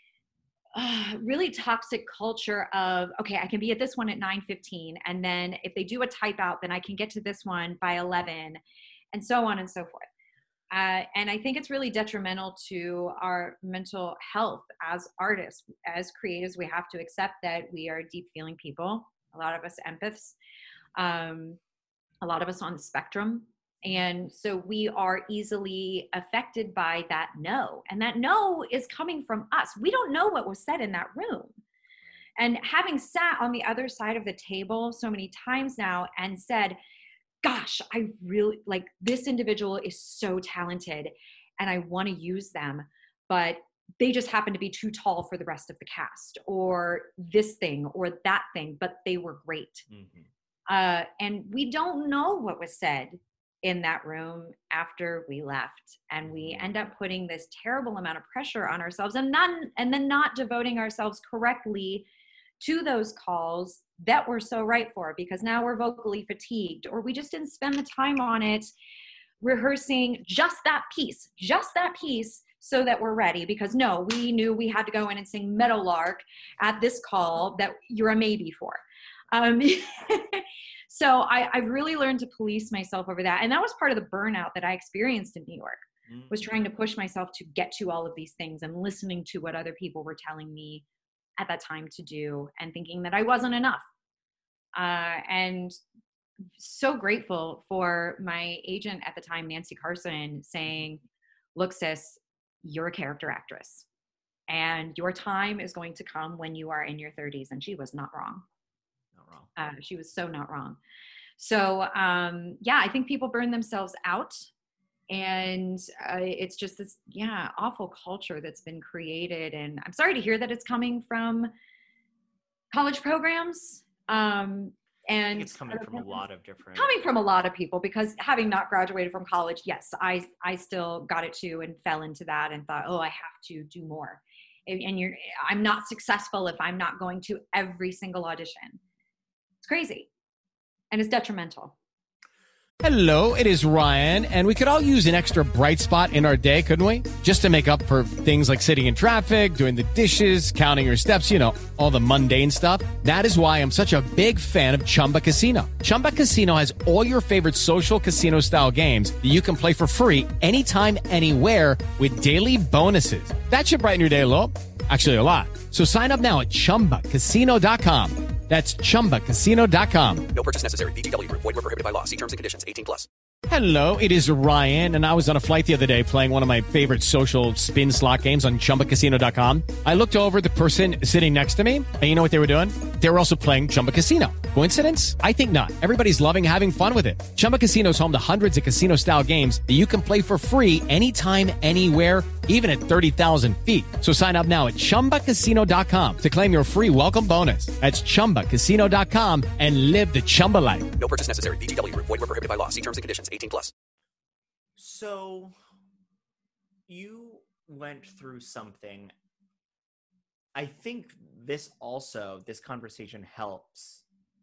uh, really toxic culture of, okay, I can be at this one at nine fifteen. And then if they do a type out, then I can get to this one by eleven and so on and so forth. Uh, and I think it's really detrimental to our mental health as artists, as creatives. We have to accept that we are deep feeling people. A lot of us empaths, um, a lot of us on the spectrum. And so we are easily affected by that no. And that no is coming from us. We don't know what was said in that room. And having sat on the other side of the table so many times now and said, gosh, I really, like, this individual is so talented and I want to use them, but they just happen to be too tall for the rest of the cast, or this thing or that thing, but they were great. Mm-hmm. Uh, and we don't know what was said in that room after we left. And we end up putting this terrible amount of pressure on ourselves and then, and then not devoting ourselves correctly to those calls that we're so right for, because now we're vocally fatigued, or we just didn't spend the time on it rehearsing just that piece, just that piece so that we're ready. Because no, we knew we had to go in and sing Meadowlark at this call that you're a maybe for. Um, So I, I've really learned to police myself over that. And that was part of the burnout that I experienced in New York, mm-hmm. was trying to push myself to get to all of these things and listening to what other people were telling me at that time to do and thinking that I wasn't enough. Uh, and so grateful for my agent at the time, Nancy Carson, saying, look, sis, you're a character actress and your time is going to come when you are in your thirties. And she was not wrong. wrong. Uh, she was so not wrong. So um, yeah, I think people burn themselves out, and uh, it's just this, yeah, awful culture that's been created. And I'm sorry to hear that it's coming from college programs. Um, I and think it's coming from a lot of different. Coming from a lot of people, because having not graduated from college, yes, I I still got it too and fell into that and thought, oh, I have to do more. And, and you're, I'm not successful if I'm not going to every single audition. It's crazy. And it's detrimental. Hello, it is Ryan, and we could all use an extra bright spot in our day, couldn't we? Just to make up for things like sitting in traffic, doing the dishes, counting your steps, you know, all the mundane stuff. That is why I'm such a big fan of Chumba Casino. Chumba Casino has all your favorite social casino-style games that you can play for free anytime, anywhere with daily bonuses. That should brighten your day a little. Actually, a lot. So sign up now at chumba casino dot com. That's chumba casino dot com. No purchase necessary. V G W Group. Void where prohibited by law. See terms and conditions. eighteen plus. Hello, it is Ryan, and I was on a flight the other day playing one of my favorite social spin slot games on chumba casino dot com. I looked over at the person sitting next to me, and you know what they were doing? They were also playing Chumba Casino. Coincidence? I think not. Everybody's loving having fun with it. Chumba Casino is home to hundreds of casino-style games that you can play for free anytime, anywhere, even at thirty thousand feet. So sign up now at chumba casino dot com to claim your free welcome bonus. That's chumba casino dot com and live the Chumba life. No purchase necessary. V G W Group. Void where prohibited by law. See terms and conditions. eighteen plus. So you went through something. I think this also, this conversation helps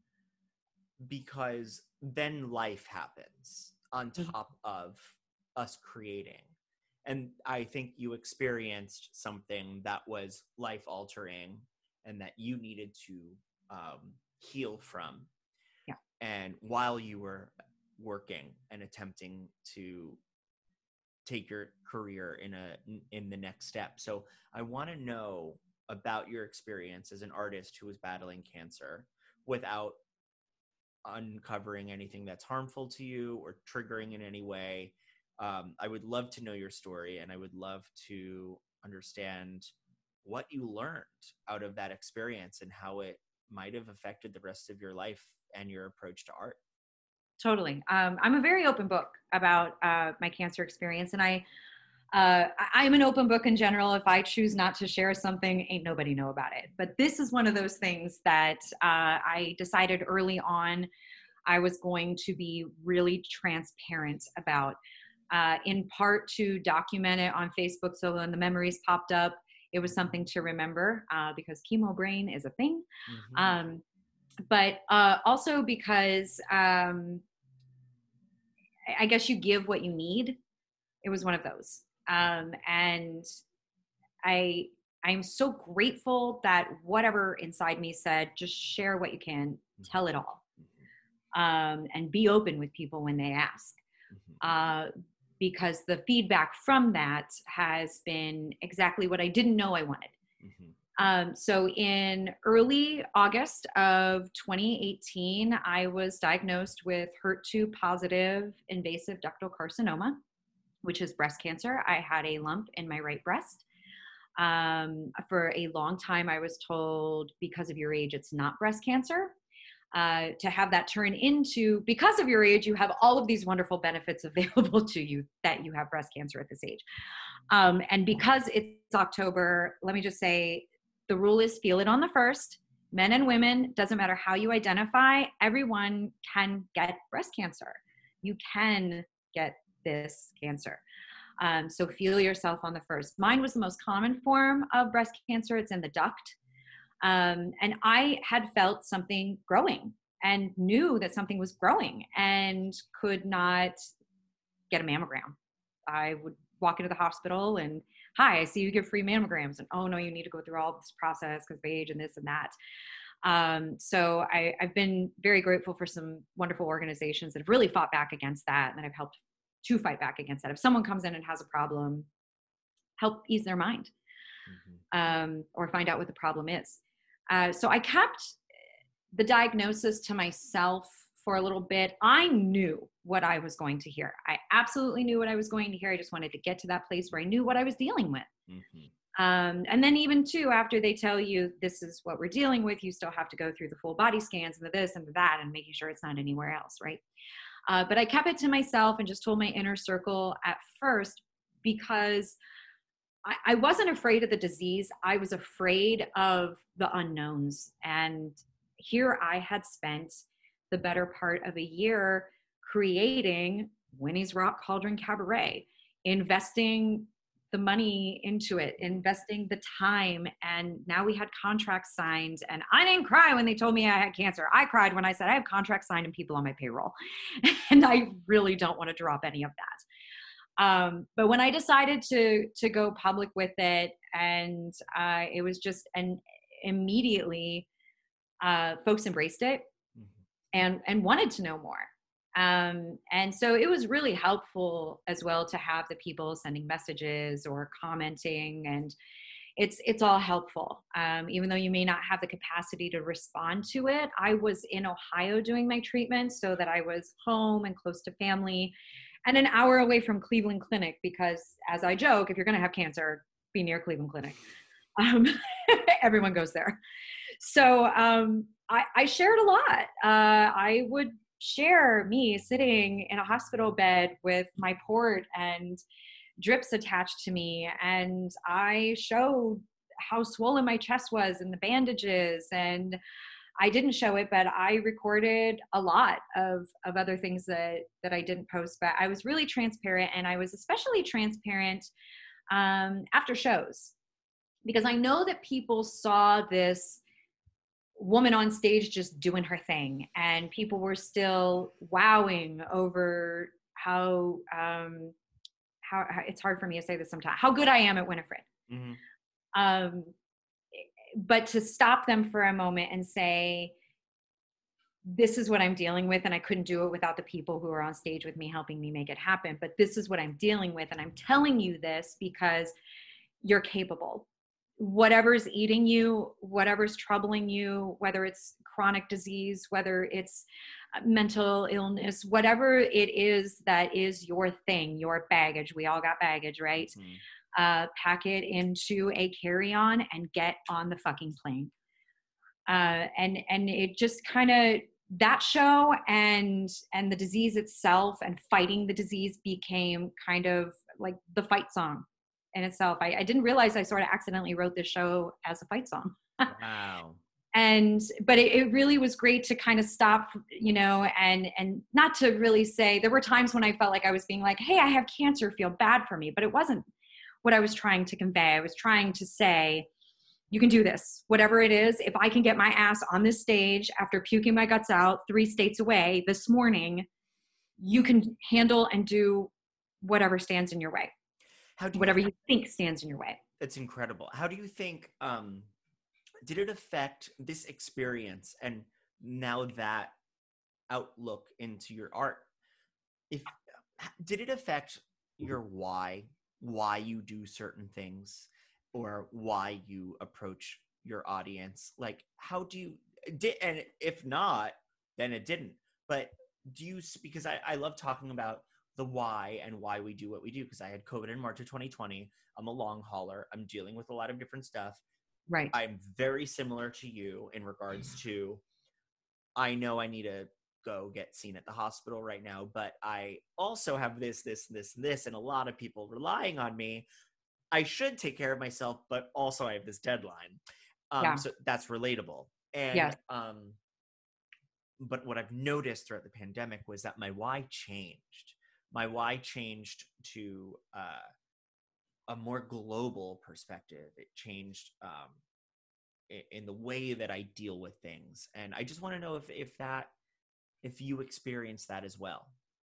because then life happens on top of us creating. And I think you experienced something that was life altering and that you needed to um, heal from. Yeah. And while you were working and attempting to take your career in a in the next step. So I want to know about your experience as an artist who was battling cancer without uncovering anything that's harmful to you or triggering in any way. Um, I would love to know your story, and I would love to understand what you learned out of that experience and how it might have affected the rest of your life and your approach to art. Totally. Um, I'm a very open book about uh, my cancer experience, and I, uh, I'm an open book in general. If I choose not to share something, ain't nobody know about it. But this is one of those things that uh, I decided early on I was going to be really transparent about, uh, in part to document it on Facebook. So when the memories popped up, it was something to remember uh, because chemo brain is a thing. Mm-hmm. Um, but uh, also because um, I guess you give what you need. It was one of those. Um, and I, I'm so grateful that whatever inside me said, just share what you can, tell it all. Um, and be open with people when they ask. Uh, because the feedback from that has been exactly what I didn't know I wanted. Um, so in early August of twenty eighteen, I was diagnosed with H E R two positive invasive ductal carcinoma, which is breast cancer. I had a lump in my right breast. Um, for a long time, I was told, because of your age, it's not breast cancer. Uh, to have that turn into, because of your age, you have all of these wonderful benefits available to you that you have breast cancer at this age. Um, and because it's October, let me just say, the rule is feel it on the first. Men and women, doesn't matter how you identify, everyone can get breast cancer. You can get this cancer. Um, so feel yourself on the first. Mine was the most common form of breast cancer. It's in the duct. Um, and I had felt something growing and knew that something was growing and could not get a mammogram. I would walk into the hospital and, hi, I see you give free mammograms. And, oh no, you need to go through all this process because of age and this and that. Um, so I, I've been very grateful for some wonderful organizations that have really fought back against that. And that I've helped to fight back against that. If someone comes in and has a problem, help ease their mind, mm-hmm. um, or find out what the problem is. Uh, so I kept the diagnosis to myself for a little bit. I knew what I was going to hear. I absolutely knew what I was going to hear. I just wanted to get to that place where I knew what I was dealing with. Mm-hmm. Um, and then even too, after they tell you this is what we're dealing with, you still have to go through the full body scans and the this and the that and making sure it's not anywhere else, right? Uh, but I kept it to myself and just told my inner circle at first because I, I wasn't afraid of the disease. I was afraid of the unknowns. And here I had spent the better part of a year creating Winnie's Rock Cauldron Cabaret, investing the money into it, investing the time. And now we had contracts signed, and I didn't cry when they told me I had cancer. I cried when I said I have contracts signed and people on my payroll. And I really don't want to drop any of that. Um, but when I decided to, to go public with it, and uh, it was just, and immediately uh, folks embraced it and, and wanted to know more. Um, and so it was really helpful as well to have the people sending messages or commenting, and it's, it's all helpful. Um, even though you may not have the capacity to respond to it. I was in Ohio doing my treatment so that I was home and close to family and an hour away from Cleveland Clinic, because as I joke, if you're going to have cancer, be near Cleveland Clinic. Um, everyone goes there. So, um, I, I shared a lot. Uh, I would share me sitting in a hospital bed with my port and drips attached to me. And I showed how swollen my chest was and the bandages. And I didn't show it, but I recorded a lot of, of other things that, that I didn't post, but I was really transparent. And I was especially transparent um, after shows, because I know that people saw this woman on stage just doing her thing, and people were still wowing over how um how, how it's hard for me to say this sometimes, how good I am at Winifred. Mm-hmm. Um but to stop them for a moment and say, this is what I'm dealing with, and I couldn't do it without the people who are on stage with me helping me make it happen, but this is what I'm dealing with, and I'm telling you this because you're capable. Whatever's eating you, whatever's troubling you, whether it's chronic disease, whether it's mental illness, whatever it is that is your thing, your baggage, we all got baggage, right? Mm-hmm. Uh, pack it into a carry-on and get on the fucking plane. Uh, and, and it just kind of, that show and, and the disease itself and fighting the disease became kind of like the fight song in itself. I, I didn't realize I sort of accidentally wrote this show as a fight song. Wow. And, but it, it really was great to kind of stop, you know, and, and not to really say, there were times when I felt like I was being like, hey, I have cancer, feel bad for me. But it wasn't what I was trying to convey. I was trying to say, you can do this, whatever it is. If I can get my ass on this stage after puking my guts out three states away this morning, you can handle and do whatever stands in your way. How do you whatever you think stands in your way. That's incredible. How do you think, um, did it affect this experience and now that outlook into your art? If did it affect your why, why you do certain things, or why you approach your audience? Like, how do you, did, and if not, then it didn't. But do you, because I, I love talking about the why and why we do what we do, because I had COVID in March of twenty twenty. I'm a long hauler. I'm dealing with a lot of different stuff. Right. I'm very similar to you in regards to, I know I need to go get seen at the hospital right now, but I also have this, this, this, this, and a lot of people relying on me. I should take care of myself, but also I have this deadline. Um, yeah. So that's relatable. And, yeah. um, but what I've noticed throughout the pandemic was that my why changed. My why changed to uh, a more global perspective. It changed um, in, in the way that I deal with things. And I just want to know if, if that, if you experience that as well.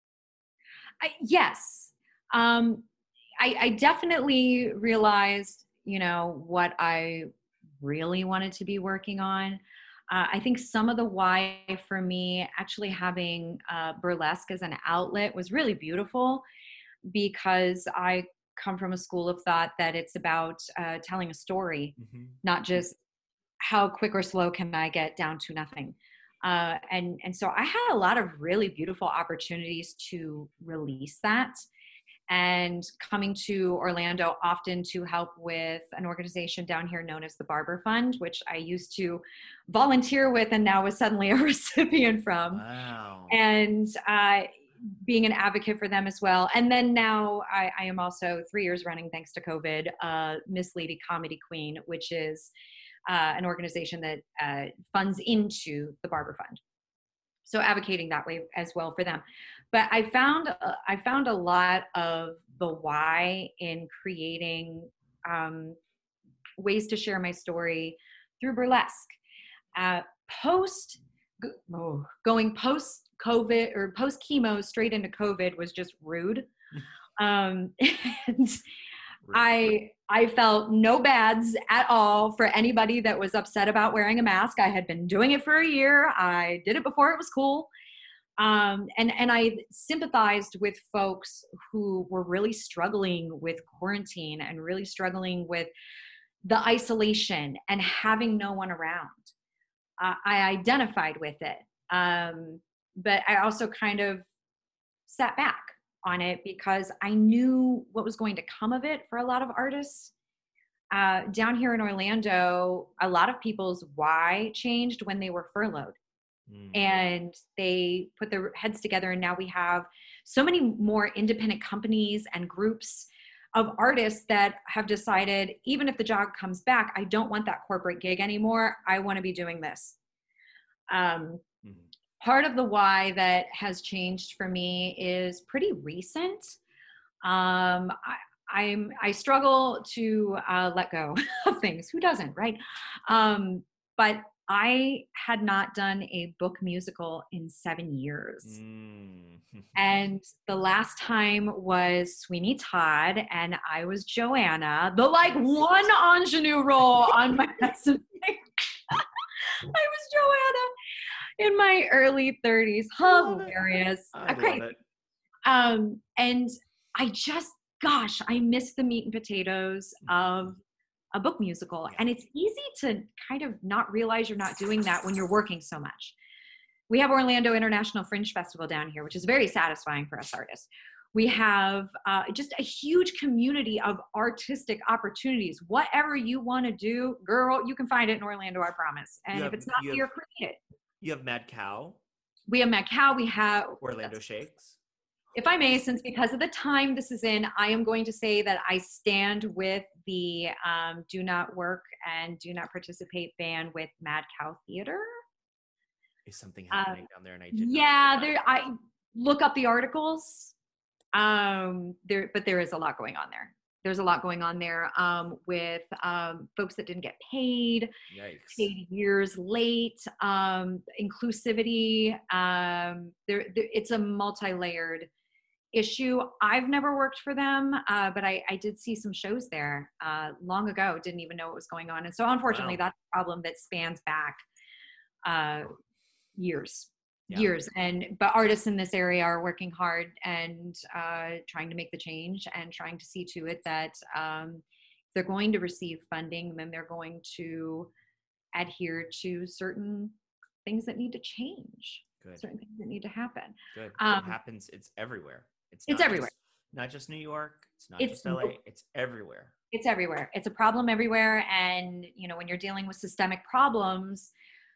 I, yes. Um, I, I definitely realized, you know, what I really wanted to be working on. Uh, I think some of the why for me actually having uh, burlesque as an outlet was really beautiful, because I come from a school of thought that it's about uh, telling a story, mm-hmm. not just how quick or slow can I get down to nothing. Uh, and, and so I had a lot of really beautiful opportunities to release that. and coming to Orlando often to help with an organization down here known as the Barber Fund, which I used to volunteer with and now was suddenly a recipient from. Wow. And uh, being an advocate for them as well. And then now I, I am also three years running, thanks to COVID, uh, Miss Lady Comedy Queen, which is uh, an organization that uh, funds into the Barber Fund. So advocating that way as well for them. But I found uh, I found a lot of the why in creating um, ways to share my story through burlesque. Uh, post oh, going post COVID or post chemo straight into COVID was just rude. Um, and I I felt no bads at all for anybody that was upset about wearing a mask. I had been doing it for a year. I did it before it was cool. Um, and, and I sympathized with folks who were really struggling with quarantine and really struggling with the isolation and having no one around. Uh, I identified with it. Um, but I also kind of sat back on it because I knew what was going to come of it for a lot of artists. Uh, down here in Orlando, a lot of people's why changed when they were furloughed. Mm. And they put their heads together, and now we have so many more independent companies and groups of artists that have decided, even if the job comes back, I don't want that corporate gig anymore. I want to be doing this. Um, mm. Part of the why that has changed for me is pretty recent. Um, I, I'm, I struggle to uh, let go of things. Who doesn't, right? Um, but I had not done a book musical in seven years. Mm. And the last time was Sweeney Todd, and I was Joanna, the like one ingenue role on my resume. I was Joanna in my early thirties. Hilarious. I okay. love it. Um, and I just, gosh, I miss the meat and potatoes of a book musical. And it's easy to kind of not realize you're not doing that when you're working so much. We have Orlando International Fringe Festival down here, which is very satisfying for us artists. We have uh, just a huge community of artistic opportunities. Whatever you want to do, girl, you can find it in Orlando, I promise. And You if have- it's not, you have- you're creative. You have Mad Cow, We have Mad Cow, we have Orlando Shakes. If I may, since because of the time this is in, I am going to say that I stand with the um, do not work and do not participate ban with Mad Cow Theater. Is something happening Uh, down there? And I did not Yeah, know there. that. I look up the articles. Um, there, but there is a lot going on there. There's a lot going on there um, with um, folks that didn't get paid, Yikes. paid years late, um, inclusivity. Um, there, there, it's a multi-layered issue. I've never worked for them, uh, but I, I did see some shows there uh, long ago. Didn't even know what was going on, and so unfortunately, Wow. that's a problem that spans back uh, years. Yeah. years and but artists in this area are working hard and uh trying to make the change and trying to see to it that um if they're going to receive funding, then they're going to adhere to certain things that need to change. Good. Certain things that need to happen. Good. Um, it happens. It's everywhere. It's it's not everywhere. Just, not just New York. It's not It's- just L A. It's everywhere. It's everywhere. It's a problem everywhere. And you know, when you're dealing with systemic problems,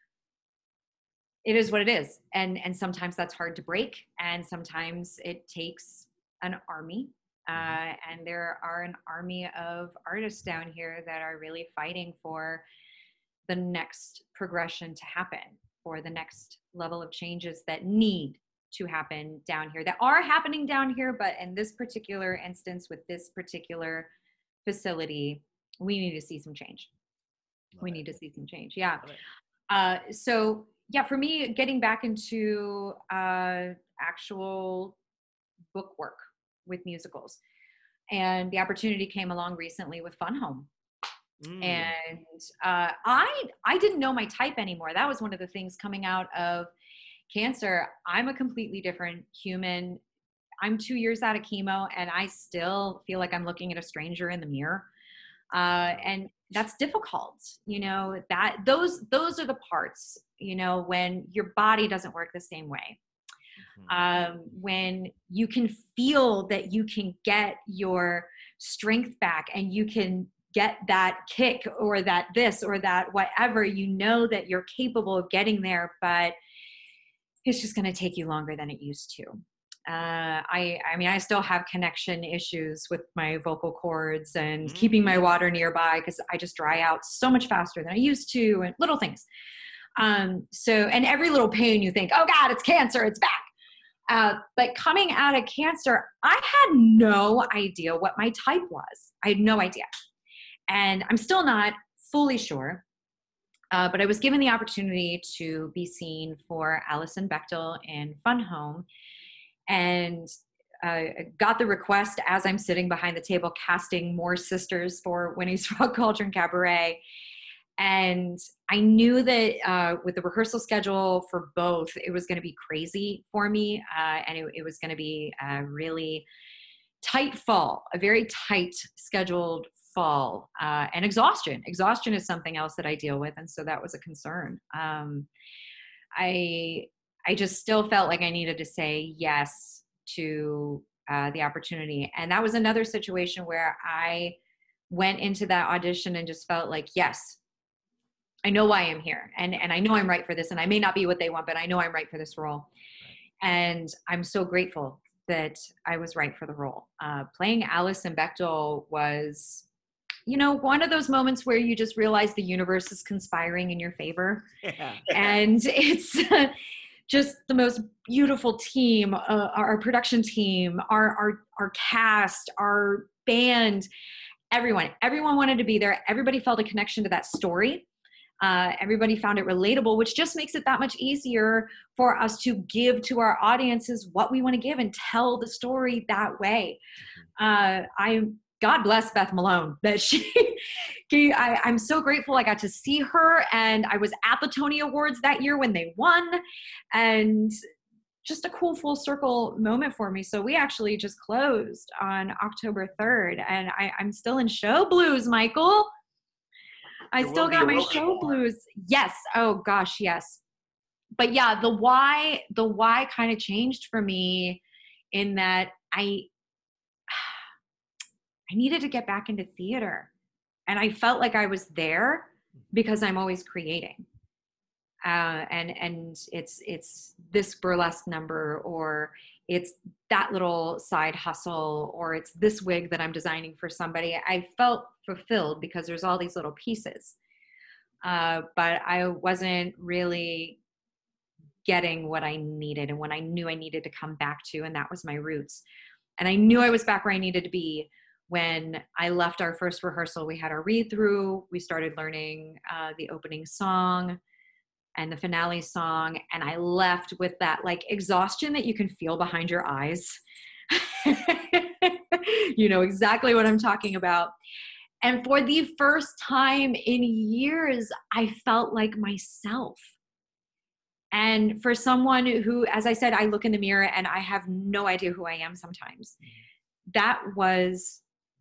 it is what it is. And and sometimes that's hard to break. And sometimes it takes an army. Uh, and there are an army of artists down here that are really fighting for the next progression to happen, for the next level of changes that need to happen down here, that are happening down here. But in this particular instance, with this particular facility, we need to see some change. Love we it. need to see some change. Yeah. Love it. Uh, so yeah, for me, getting back into uh, actual book work with musicals, and the opportunity came along recently with Fun Home. Mm. And uh, I I didn't know my type anymore. That was one of the things coming out of cancer. I'm a completely different human. I'm two years out of chemo, and I still feel like I'm looking at a stranger in the mirror. Uh, and that's difficult, you know, that those, those are the parts, you know, when your body doesn't work the same way. um, when you can feel that you can get your strength back and you can get that kick or that this or that whatever, you know that you're capable of getting there, but it's just going to take you longer than it used to. Uh, I, I mean, I still have connection issues with my vocal cords and mm-hmm. keeping my water nearby because I just dry out so much faster than I used to, and little things. Um, so, and every little pain you think, oh God, it's cancer, it's back. Uh, but coming out of cancer, I had no idea what my type was. I had no idea. And I'm still not fully sure, uh, but I was given the opportunity to be seen for Alison Bechdel in Fun Home, and uh, got the request as I'm sitting behind the table casting more sisters for Winnie's Frog Cauldron Cabaret. And I knew that uh, with the rehearsal schedule for both, it was going to be crazy for me, uh, and it, it was going to be a really tight fall, a very tight scheduled fall, uh, and exhaustion. Exhaustion is something else that I deal with, and so that was a concern. Um, I I just still felt like I needed to say yes to uh, the opportunity, and that was another situation where I went into that audition and just felt like, yes, I know why I'm here, and and I know I'm right for this, and I may not be what they want, but I know I'm right for this role, and I'm so grateful that I was right for the role. Uh, playing Alison Bechdel was, you know, one of those moments where you just realize the universe is conspiring in your favor. Yeah. And it's just the most beautiful team, uh, our production team, our, our, our cast, our band, everyone, everyone wanted to be there. Everybody felt a connection to that story. Uh, everybody found it relatable, which just makes it that much easier for us to give to our audiences what we want to give and tell the story that way. Uh, I, God bless Beth Malone, that she, I, I'm so grateful I got to see her, and I was at the Tony Awards that year when they won, and just a cool full circle moment for me. So we actually just closed on October third, and I, I'm still in show blues, Michael. I There still will got be my a show will. blues. Yes. Oh gosh, yes. But yeah, the why, the why kind of changed for me in that I, I needed to get back into theater, and I felt like I was there because I'm always creating. Uh, and, and it's, it's this burlesque number, or it's that little side hustle, or it's this wig that I'm designing for somebody. I felt fulfilled because there's all these little pieces. Uh, but I wasn't really getting what I needed and what I knew I needed to come back to. And that was my roots. And I knew I was back where I needed to be when I left our first rehearsal. We had our read through, we started learning uh, the opening song and the finale song. And I left with that like exhaustion that you can feel behind your eyes. You know exactly what I'm talking about. And for the first time in years, I felt like myself. And for someone who, as I said, I look in the mirror and I have no idea who I am sometimes. That was,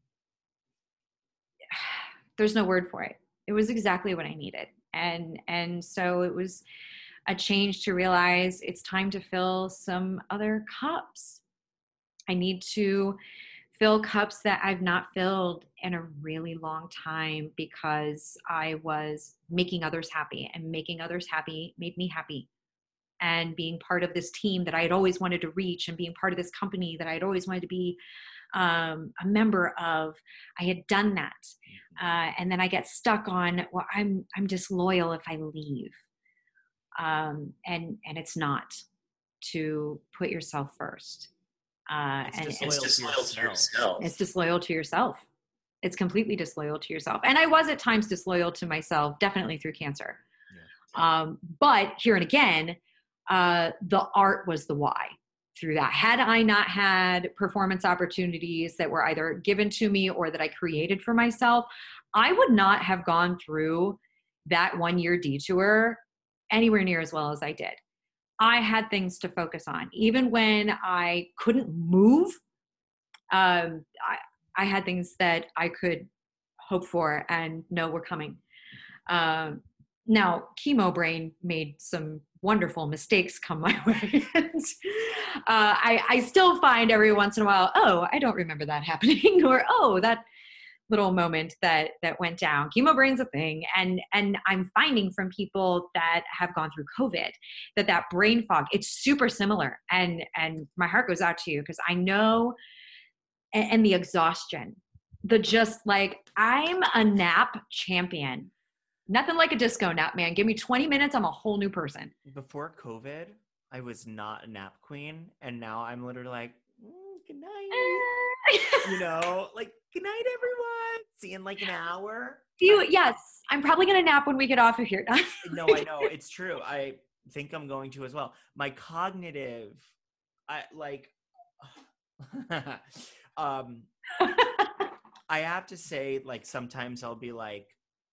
there's no word for it. It was exactly what I needed. And, and so it was a change to realize it's time to fill some other cups. I need to fill cups that I've not filled in a really long time, because I was making others happy, and making others happy made me happy. And being part of this team that I had always wanted to reach, and being part of this company that I had always wanted to be um, a member of, I had done that. Uh, and then I get stuck on, well, I'm, I'm disloyal if I leave. Um, and, and it's not to put yourself first. Uh, It's and disloyal, it's, disloyal to yourself. it's disloyal to yourself. It's completely disloyal to yourself. And I was at times disloyal to myself, definitely through cancer. Yeah. Um, but here and again, uh, the art was the why through that. Had I not had performance opportunities that were either given to me or that I created for myself, I would not have gone through that one year detour anywhere near as well as I did. I had things to focus on. Even when I couldn't move, um, I, I had things that I could hope for and know were coming. Um, now, chemo brain made some wonderful mistakes come my way. I, I still find every once in a while, oh, I don't remember that happening, or oh, that little moment that that went down. Chemo brain's a thing, and and I'm finding from people that have gone through COVID that that brain fog, it's super similar, and and my heart goes out to you because I know, and, and the exhaustion, the just like I'm a nap champion. Nothing like a disco nap, man. Give me twenty minutes, I'm a whole new person. Before COVID, I was not a nap queen, and now I'm literally like, mm, good night. You know, like, good night, everyone. See you in like an hour. You, yes, I'm probably gonna nap when we get off of here. No, I know, it's true. I think I'm going to as well. My cognitive, I like, um, I have to say, like, sometimes I'll be like,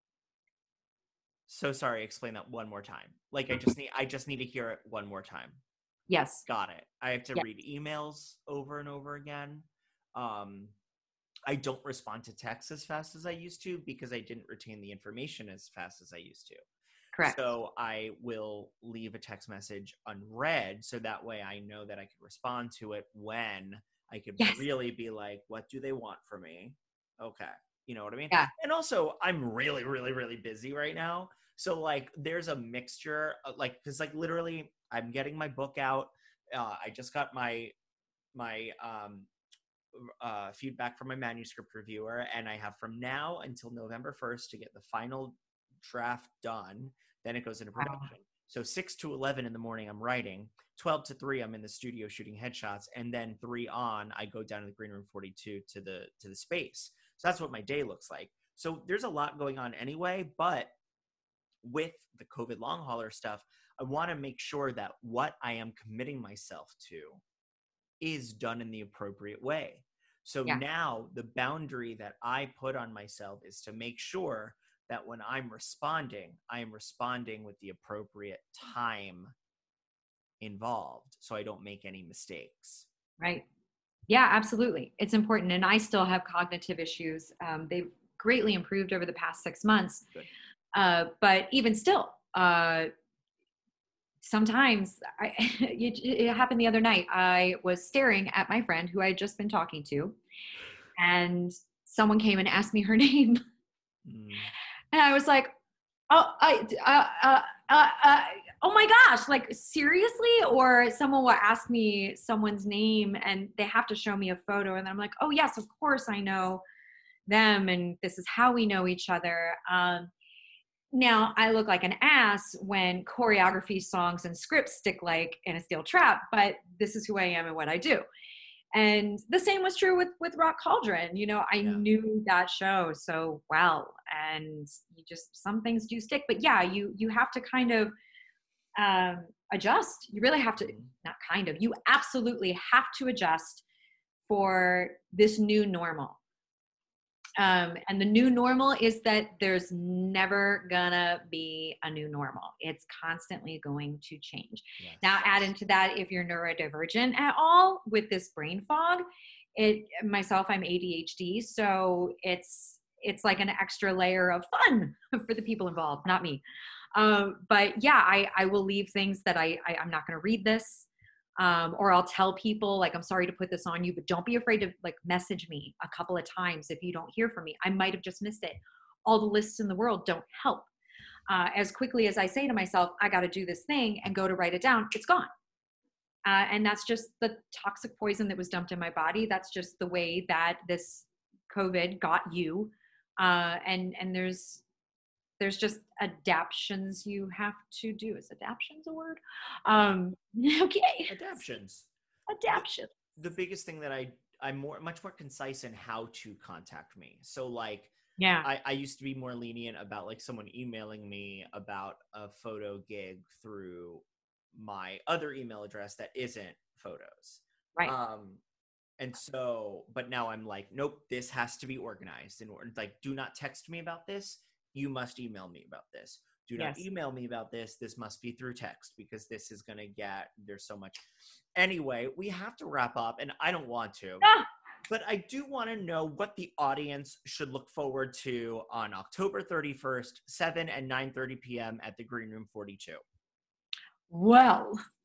so sorry, explain that one more time. Like, I just need, I just need to hear it one more time. Yes. Got it. I have to Yeah. read emails over and over again. Um, I don't respond to texts as fast as I used to because I didn't retain the information as fast as I used to. Correct. So I will leave a text message unread so that way I know that I can respond to it when I could Yes. really be like, what do they want from me? Okay. You know what I mean? Yeah. And also, I'm really, really, really busy right now. So, like, there's a mixture, of, like, because, like, literally, I'm getting my book out. Uh, I just got my my um, uh, feedback from my manuscript reviewer, and I have from now until November first to get the final draft done. Then it goes into Wow. production. So six to eleven in the morning, I'm writing. twelve to three, I'm in the studio shooting headshots, and then three on, I go down to the Green Room forty-two to the to the space. So that's what my day looks like. So there's a lot going on anyway, but with the COVID long hauler stuff, I want to make sure that what I am committing myself to is done in the appropriate way. So Yeah. now the boundary that I put on myself is to make sure that when I'm responding, I am responding with the appropriate time involved so I don't make any mistakes. Right. Yeah, absolutely. It's important. And I still have cognitive issues. Um, they've greatly improved over the past six months. Good. Uh, but even still, uh, sometimes I, it, it happened the other night. I was staring at my friend who I had just been talking to, and someone came and asked me her name. Mm. And I was like, oh, I, uh, uh, uh, uh, oh my gosh, like seriously? Or someone will ask me someone's name and they have to show me a photo. And I'm like, oh yes, of course I know them. And this is how we know each other. Um, now I look like an ass when choreography, songs, and scripts stick like in a steel trap, but this is who I am and what I do. And the same was true with, with Rock Cauldron. You know, I Yeah. knew that show so well, and you just, some things do stick, but yeah, you, you have to kind of um, adjust. You really have to, Mhm. not kind of, you absolutely have to adjust for this new normal. Um, and the new normal is that there's never gonna be a new normal. It's constantly going to change. Yes. Now, add into that, if you're neurodivergent at all with this brain fog, it, myself, I'm A D H D, so it's, it's like an extra layer of fun for the people involved, not me. Um, but yeah, I, I will leave things that I, I I'm not going to read this. Um, or I'll tell people like, I'm sorry to put this on you, but don't be afraid to like message me a couple of times if you don't hear from me. I might have just missed it. All the lists in the world don't help. Uh, as quickly as I say to myself, I got to do this thing and go to write it down, it's gone. Uh, and that's just the toxic poison that was dumped in my body. That's just the way that this COVID got you. Uh, and, and there's, there's just adaptions you have to do. Is adaptions a word? Um, okay. Adaptions. Adaption. The biggest thing that I, I'm more, much more concise in how to contact me. So like, Yeah. I, I used to be more lenient about like someone emailing me about a photo gig through my other email address that isn't photos. Right. Um, and so, but now I'm like, nope, this has to be organized in order. Like, do not text me about this. You must email me about this. Do not Yes. email me about this. This must be through text because this is going to get, there's so much. Anyway, we have to wrap up and I don't want to, Ah! but I do want to know what the audience should look forward to on October thirty-first, seven and nine thirty p.m. at the Green Room forty-two. Well,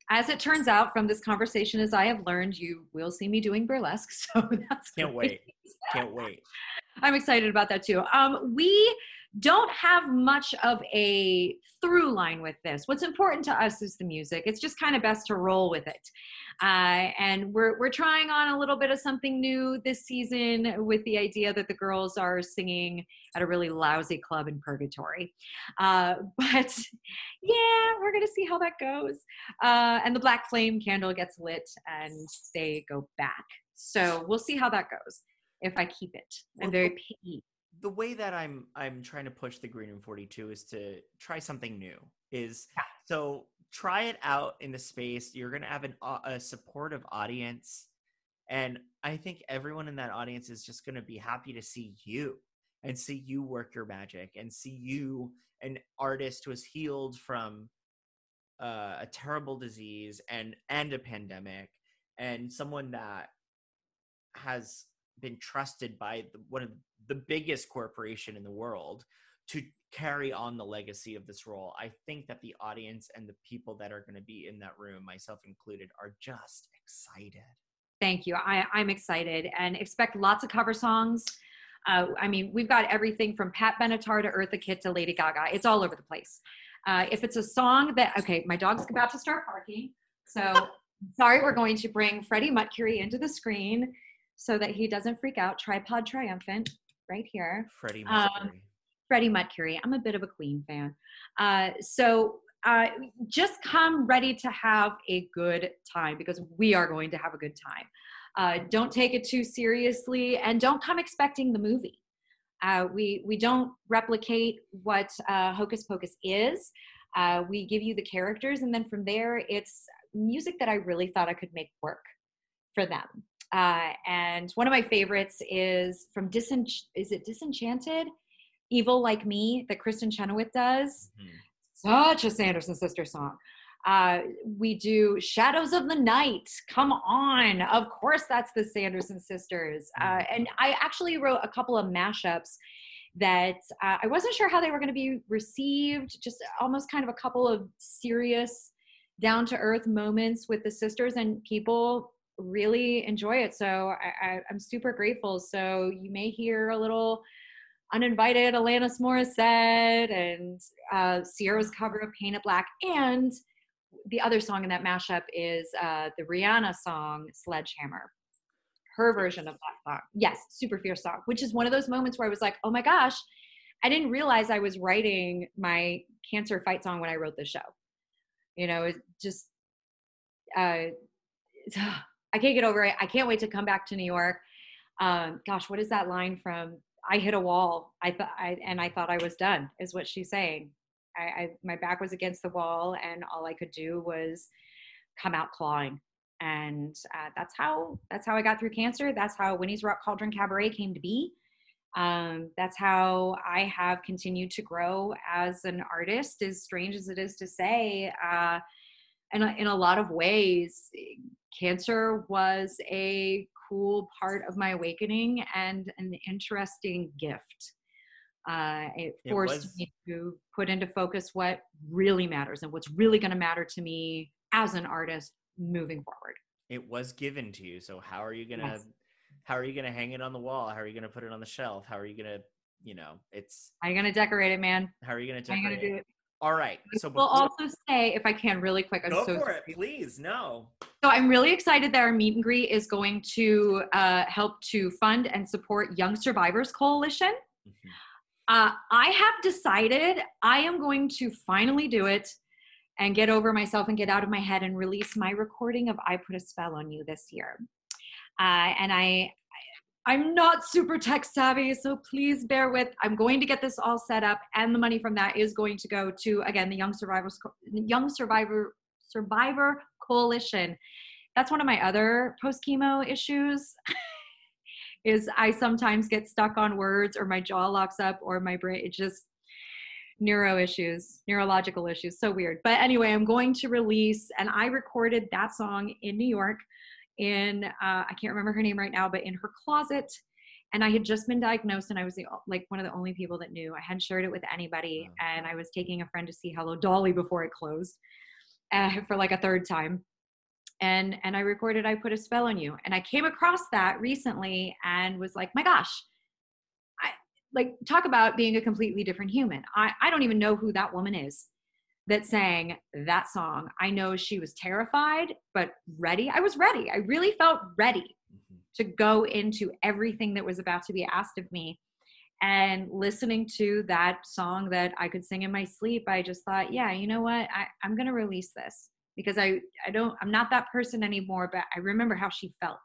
as it turns out from this conversation, as I have learned, you will see me doing burlesque. So that's Can't great. wait. Can't wait. I'm excited about that too. Um, we don't have much of a through line with this. What's important to us is the music. It's just kind of best to roll with it. Uh, and we're we're trying on a little bit of something new this season with the idea that the girls are singing at a really lousy club in Purgatory. Uh, but yeah, we're going to see how that goes. Uh, and the Black Flame candle gets lit and they go back. So we'll see how that goes if I keep it. I'm very picky. The way that I'm I'm trying to push the Green Room forty-two is to try something new. Is Yeah. so try it out in the space. You're gonna have an a supportive audience, and I think everyone in that audience is just gonna be happy to see you and see you work your magic and see you, an artist who has healed from uh, a terrible disease and and a pandemic, and someone that has been trusted by the, one of the biggest corporation in the world to carry on the legacy of this role. I think that the audience and the people that are going to be in that room, myself included, are just excited. Thank you. I, I'm excited and expect lots of cover songs. Uh, I mean, we've got everything from Pat Benatar to Eartha Kitt to Lady Gaga. It's all over the place. Uh, if it's a song that, okay, my dog's about to start barking. So sorry, we're going to bring Freddie Mercury into the screen so that he doesn't freak out. Tripod triumphant right here. Freddie Mercury. Um, Freddie Mercury. I'm a bit of a Queen fan. Uh, so uh, just come ready to have a good time because we are going to have a good time. Uh, don't take it too seriously and don't come expecting the movie. Uh, we, we don't replicate what uh, Hocus Pocus is. Uh, we give you the characters and then from there it's music that I really thought I could make work for them. Uh, and one of my favorites is from Disench- is it Disenchanted? Evil Like Me that Kristen Chenoweth does. Mm-hmm. Such a Sanderson Sisters song. Uh, we do Shadows of the Night. Come on. Of course, that's the Sanderson Sisters. Uh, and I actually wrote a couple of mashups that uh, I wasn't sure how they were going to be received. Just almost kind of a couple of serious, down-to-earth moments with the sisters, and people really enjoy it. So I, I, I'm super grateful. So you may hear a little uninvited Alanis Morissette and uh, Sierra's cover of Paint It Black. And the other song in that mashup is uh, the Rihanna song, Sledgehammer. Her version of that song. Yes, super fierce song, which is one of those moments where I was like, oh my gosh, I didn't realize I was writing my cancer fight song when I wrote this show. You know, it just, uh, I can't get over it. I can't wait to come back to New York. Um, gosh, what is that line from I Hit a Wall? I thought, I, and I thought I was done, is what she's saying. I, I, my back was against the wall, and all I could do was come out clawing. And uh, that's how that's how I got through cancer. That's how Winnie's Rock Cauldron Cabaret came to be. Um, that's how I have continued to grow as an artist, as strange as it is to say. Uh, and in a lot of ways, cancer was a cool part of my awakening and an interesting gift. Uh, it forced it was, me to put into focus what really matters and what's really going to matter to me as an artist moving forward. It was given to you. So how are you going to, yes. how are you going to hang it on the wall? How are you going to put it on the shelf? How are you going to, you know, it's. How are you going to decorate it, man? How are you going to decorate decorate it? it? All right. So we'll also say, if I can really quick, I'm go so for sorry. it, please. No. So I'm really excited that our meet and greet is going to uh, help to fund and support Young Survivors Coalition. Mm-hmm. Uh, I have decided I am going to finally do it and get over myself and get out of my head and release my recording of I Put a Spell on You this year. Uh, and I, I'm not super tech savvy, so please bear with. I'm going to get this all set up, and the money from that is going to go to, again, the Young Survivors, Young Survivor Survivor Coalition. That's one of my other post-chemo issues. is I sometimes get stuck on words, or my jaw locks up, or my brain, it just, neuro issues, neurological issues, so weird. But anyway, I'm going to release, and I recorded that song in New York in, uh, I can't remember her name right now, but in her closet. And I had just been diagnosed, and I was the, like one of the only people that knew. I hadn't shared it with anybody, and I was taking a friend to see Hello Dolly before it closed. uh, for like a third time. And, and I recorded, I Put a Spell on You. And I came across that recently and was like, my gosh, I like talk about being a completely different human. I, I don't even know who that woman is that sang that song. I know she was terrified, but ready. I was ready. I really felt ready mm-hmm. to go into everything that was about to be asked of me. And listening to that song that I could sing in my sleep, I just thought, yeah, you know what? I, I'm going to release this because I, I don't, I'm not that person anymore, but I remember how she felt.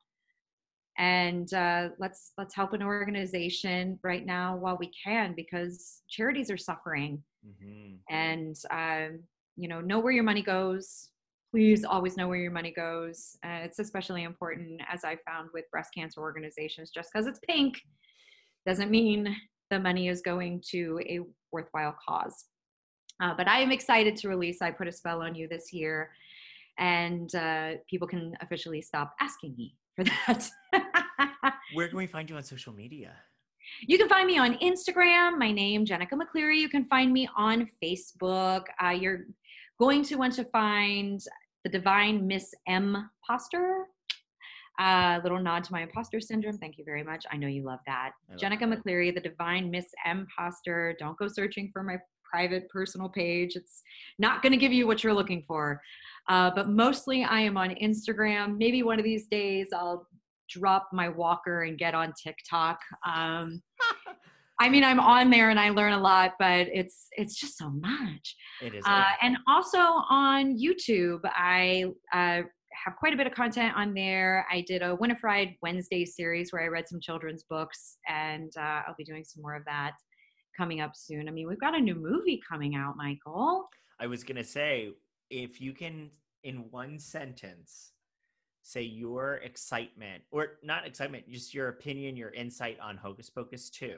And uh, let's, let's help an organization right now while we can, because charities are suffering. Mm-hmm. And, um, you know, know where your money goes. Please always know where your money goes. Uh, it's especially important, as I found with breast cancer organizations. Just because it's pink doesn't mean the money is going to a worthwhile cause. Uh, but I am excited to release I Put a Spell on You this year. And uh, people can officially stop asking me for that. Where can we find you on social media? You can find me on Instagram, my name, Jenica McCleary. You can find me on Facebook. Uh, you're going to want to find the Divine Miss M Poster. A uh, little nod to my imposter syndrome. Thank you very much. I know you love that. Jenica that. McCleary, the Divine Miss M Poster. Don't go searching for my private personal page. It's not going to give you what you're looking for. Uh, but mostly I am on Instagram. Maybe one of these days I'll drop my walker and get on TikTok. Um, I mean, I'm on there and I learn a lot, but it's it's just so much. It is. Uh, and also on YouTube, I uh, have quite a bit of content on there. I did a Winifred Wednesday series where I read some children's books, and uh, I'll be doing some more of that coming up soon. I mean, we've got a new movie coming out, Michael. I was going to say, if you can, in one sentence, say your excitement, or not excitement, just your opinion, your insight on Hocus Pocus two,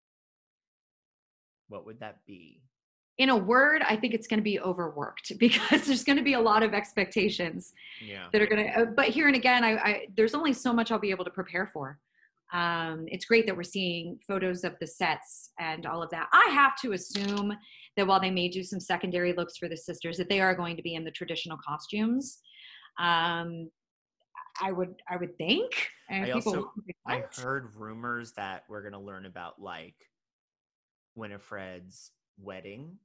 what would that be? In a word, I think it's going to be overworked, because there's going to be a lot of expectations yeah. that are going to, but here and again, I, I there's only so much I'll be able to prepare for. Um, it's great that we're seeing photos of the sets and all of that. I have to assume that while they may do some secondary looks for the sisters, that they are going to be in the traditional costumes. Um, I would, I would think. And I people, also, I heard rumors that we're going to learn about like Winifred's wedding.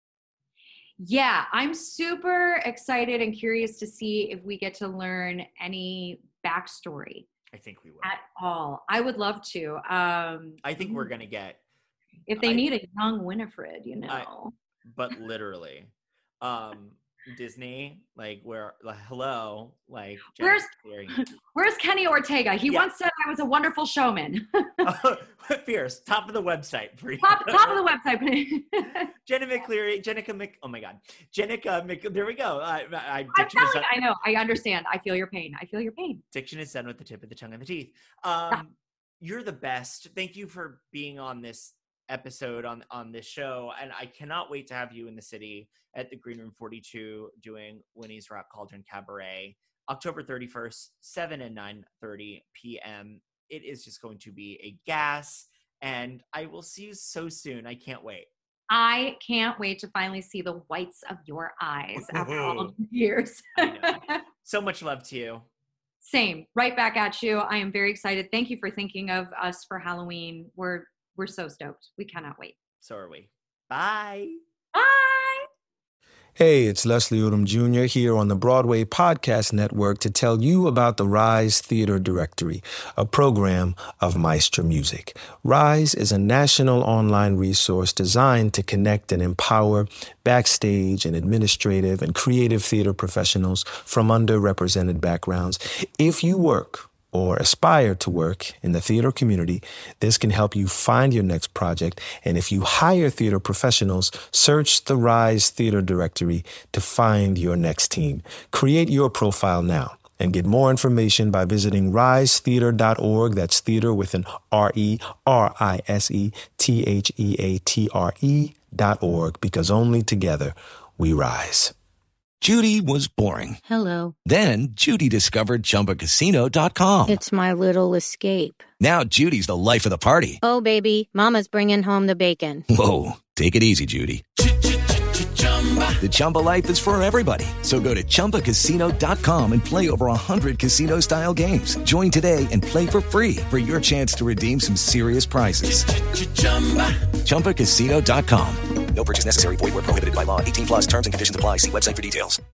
Yeah, I'm super excited and curious to see if we get to learn any backstory. I think we will. At all. I would love to. Um, I think we're going to get. If they I, need a young Winifred, you know. I, but literally. Um, Disney, like, where, like, hello, like, where's where's Kenny Ortega? He yeah. once said I was a wonderful showman. Oh, Fierce, top of the website for you. Top, top of the website. Jenna McCleary, Jenica Mc, oh my God, Jenica Mc, there we go. I, I, I'm telling you, I know, I understand. I feel your pain. I feel your pain. Diction is done with the tip of the tongue and the teeth. Um, yeah. You're the best. Thank you for being on this episode on on this show, and I cannot wait to have you in the city at the Green Room forty-two doing Winnie's Rock Cauldron Cabaret, October thirty-first, seven and nine thirty p.m. It is just going to be a gas, and I will see you so soon. I can't wait. I can't wait to finally see the whites of your eyes after all of the years. I know. So much love to you. Same. Right back at you. I am very excited. Thank you for thinking of us for Halloween. We're We're so stoked. We cannot wait. So are we. Bye. Bye. Hey, it's Leslie Odom Junior here on the Broadway Podcast Network to tell you about the Rise Theater Directory, a program of Maestro Music. Rise is a national online resource designed to connect and empower backstage and administrative and creative theater professionals from underrepresented backgrounds. If you work or aspire to work in the theater community, this can help you find your next project. And if you hire theater professionals, search the Rise Theater Directory to find your next team. Create your profile now and get more information by visiting rise theater dot org. That's theater with an R E R I S E T H E A T R E dot org, because only together we rise. Judy was boring. Hello. Then Judy discovered Chumba Casino dot com. It's my little escape. Now Judy's the life of the party. Oh, baby, mama's bringing home the bacon. Whoa, take it easy, Judy. The Chumba life is for everybody. So go to Chumba Casino dot com and play over one hundred casino-style games. Join today and play for free for your chance to redeem some serious prizes. Chumba Casino dot com. No purchase necessary. Void where prohibited by law. eighteen plus terms and conditions apply. See website for details.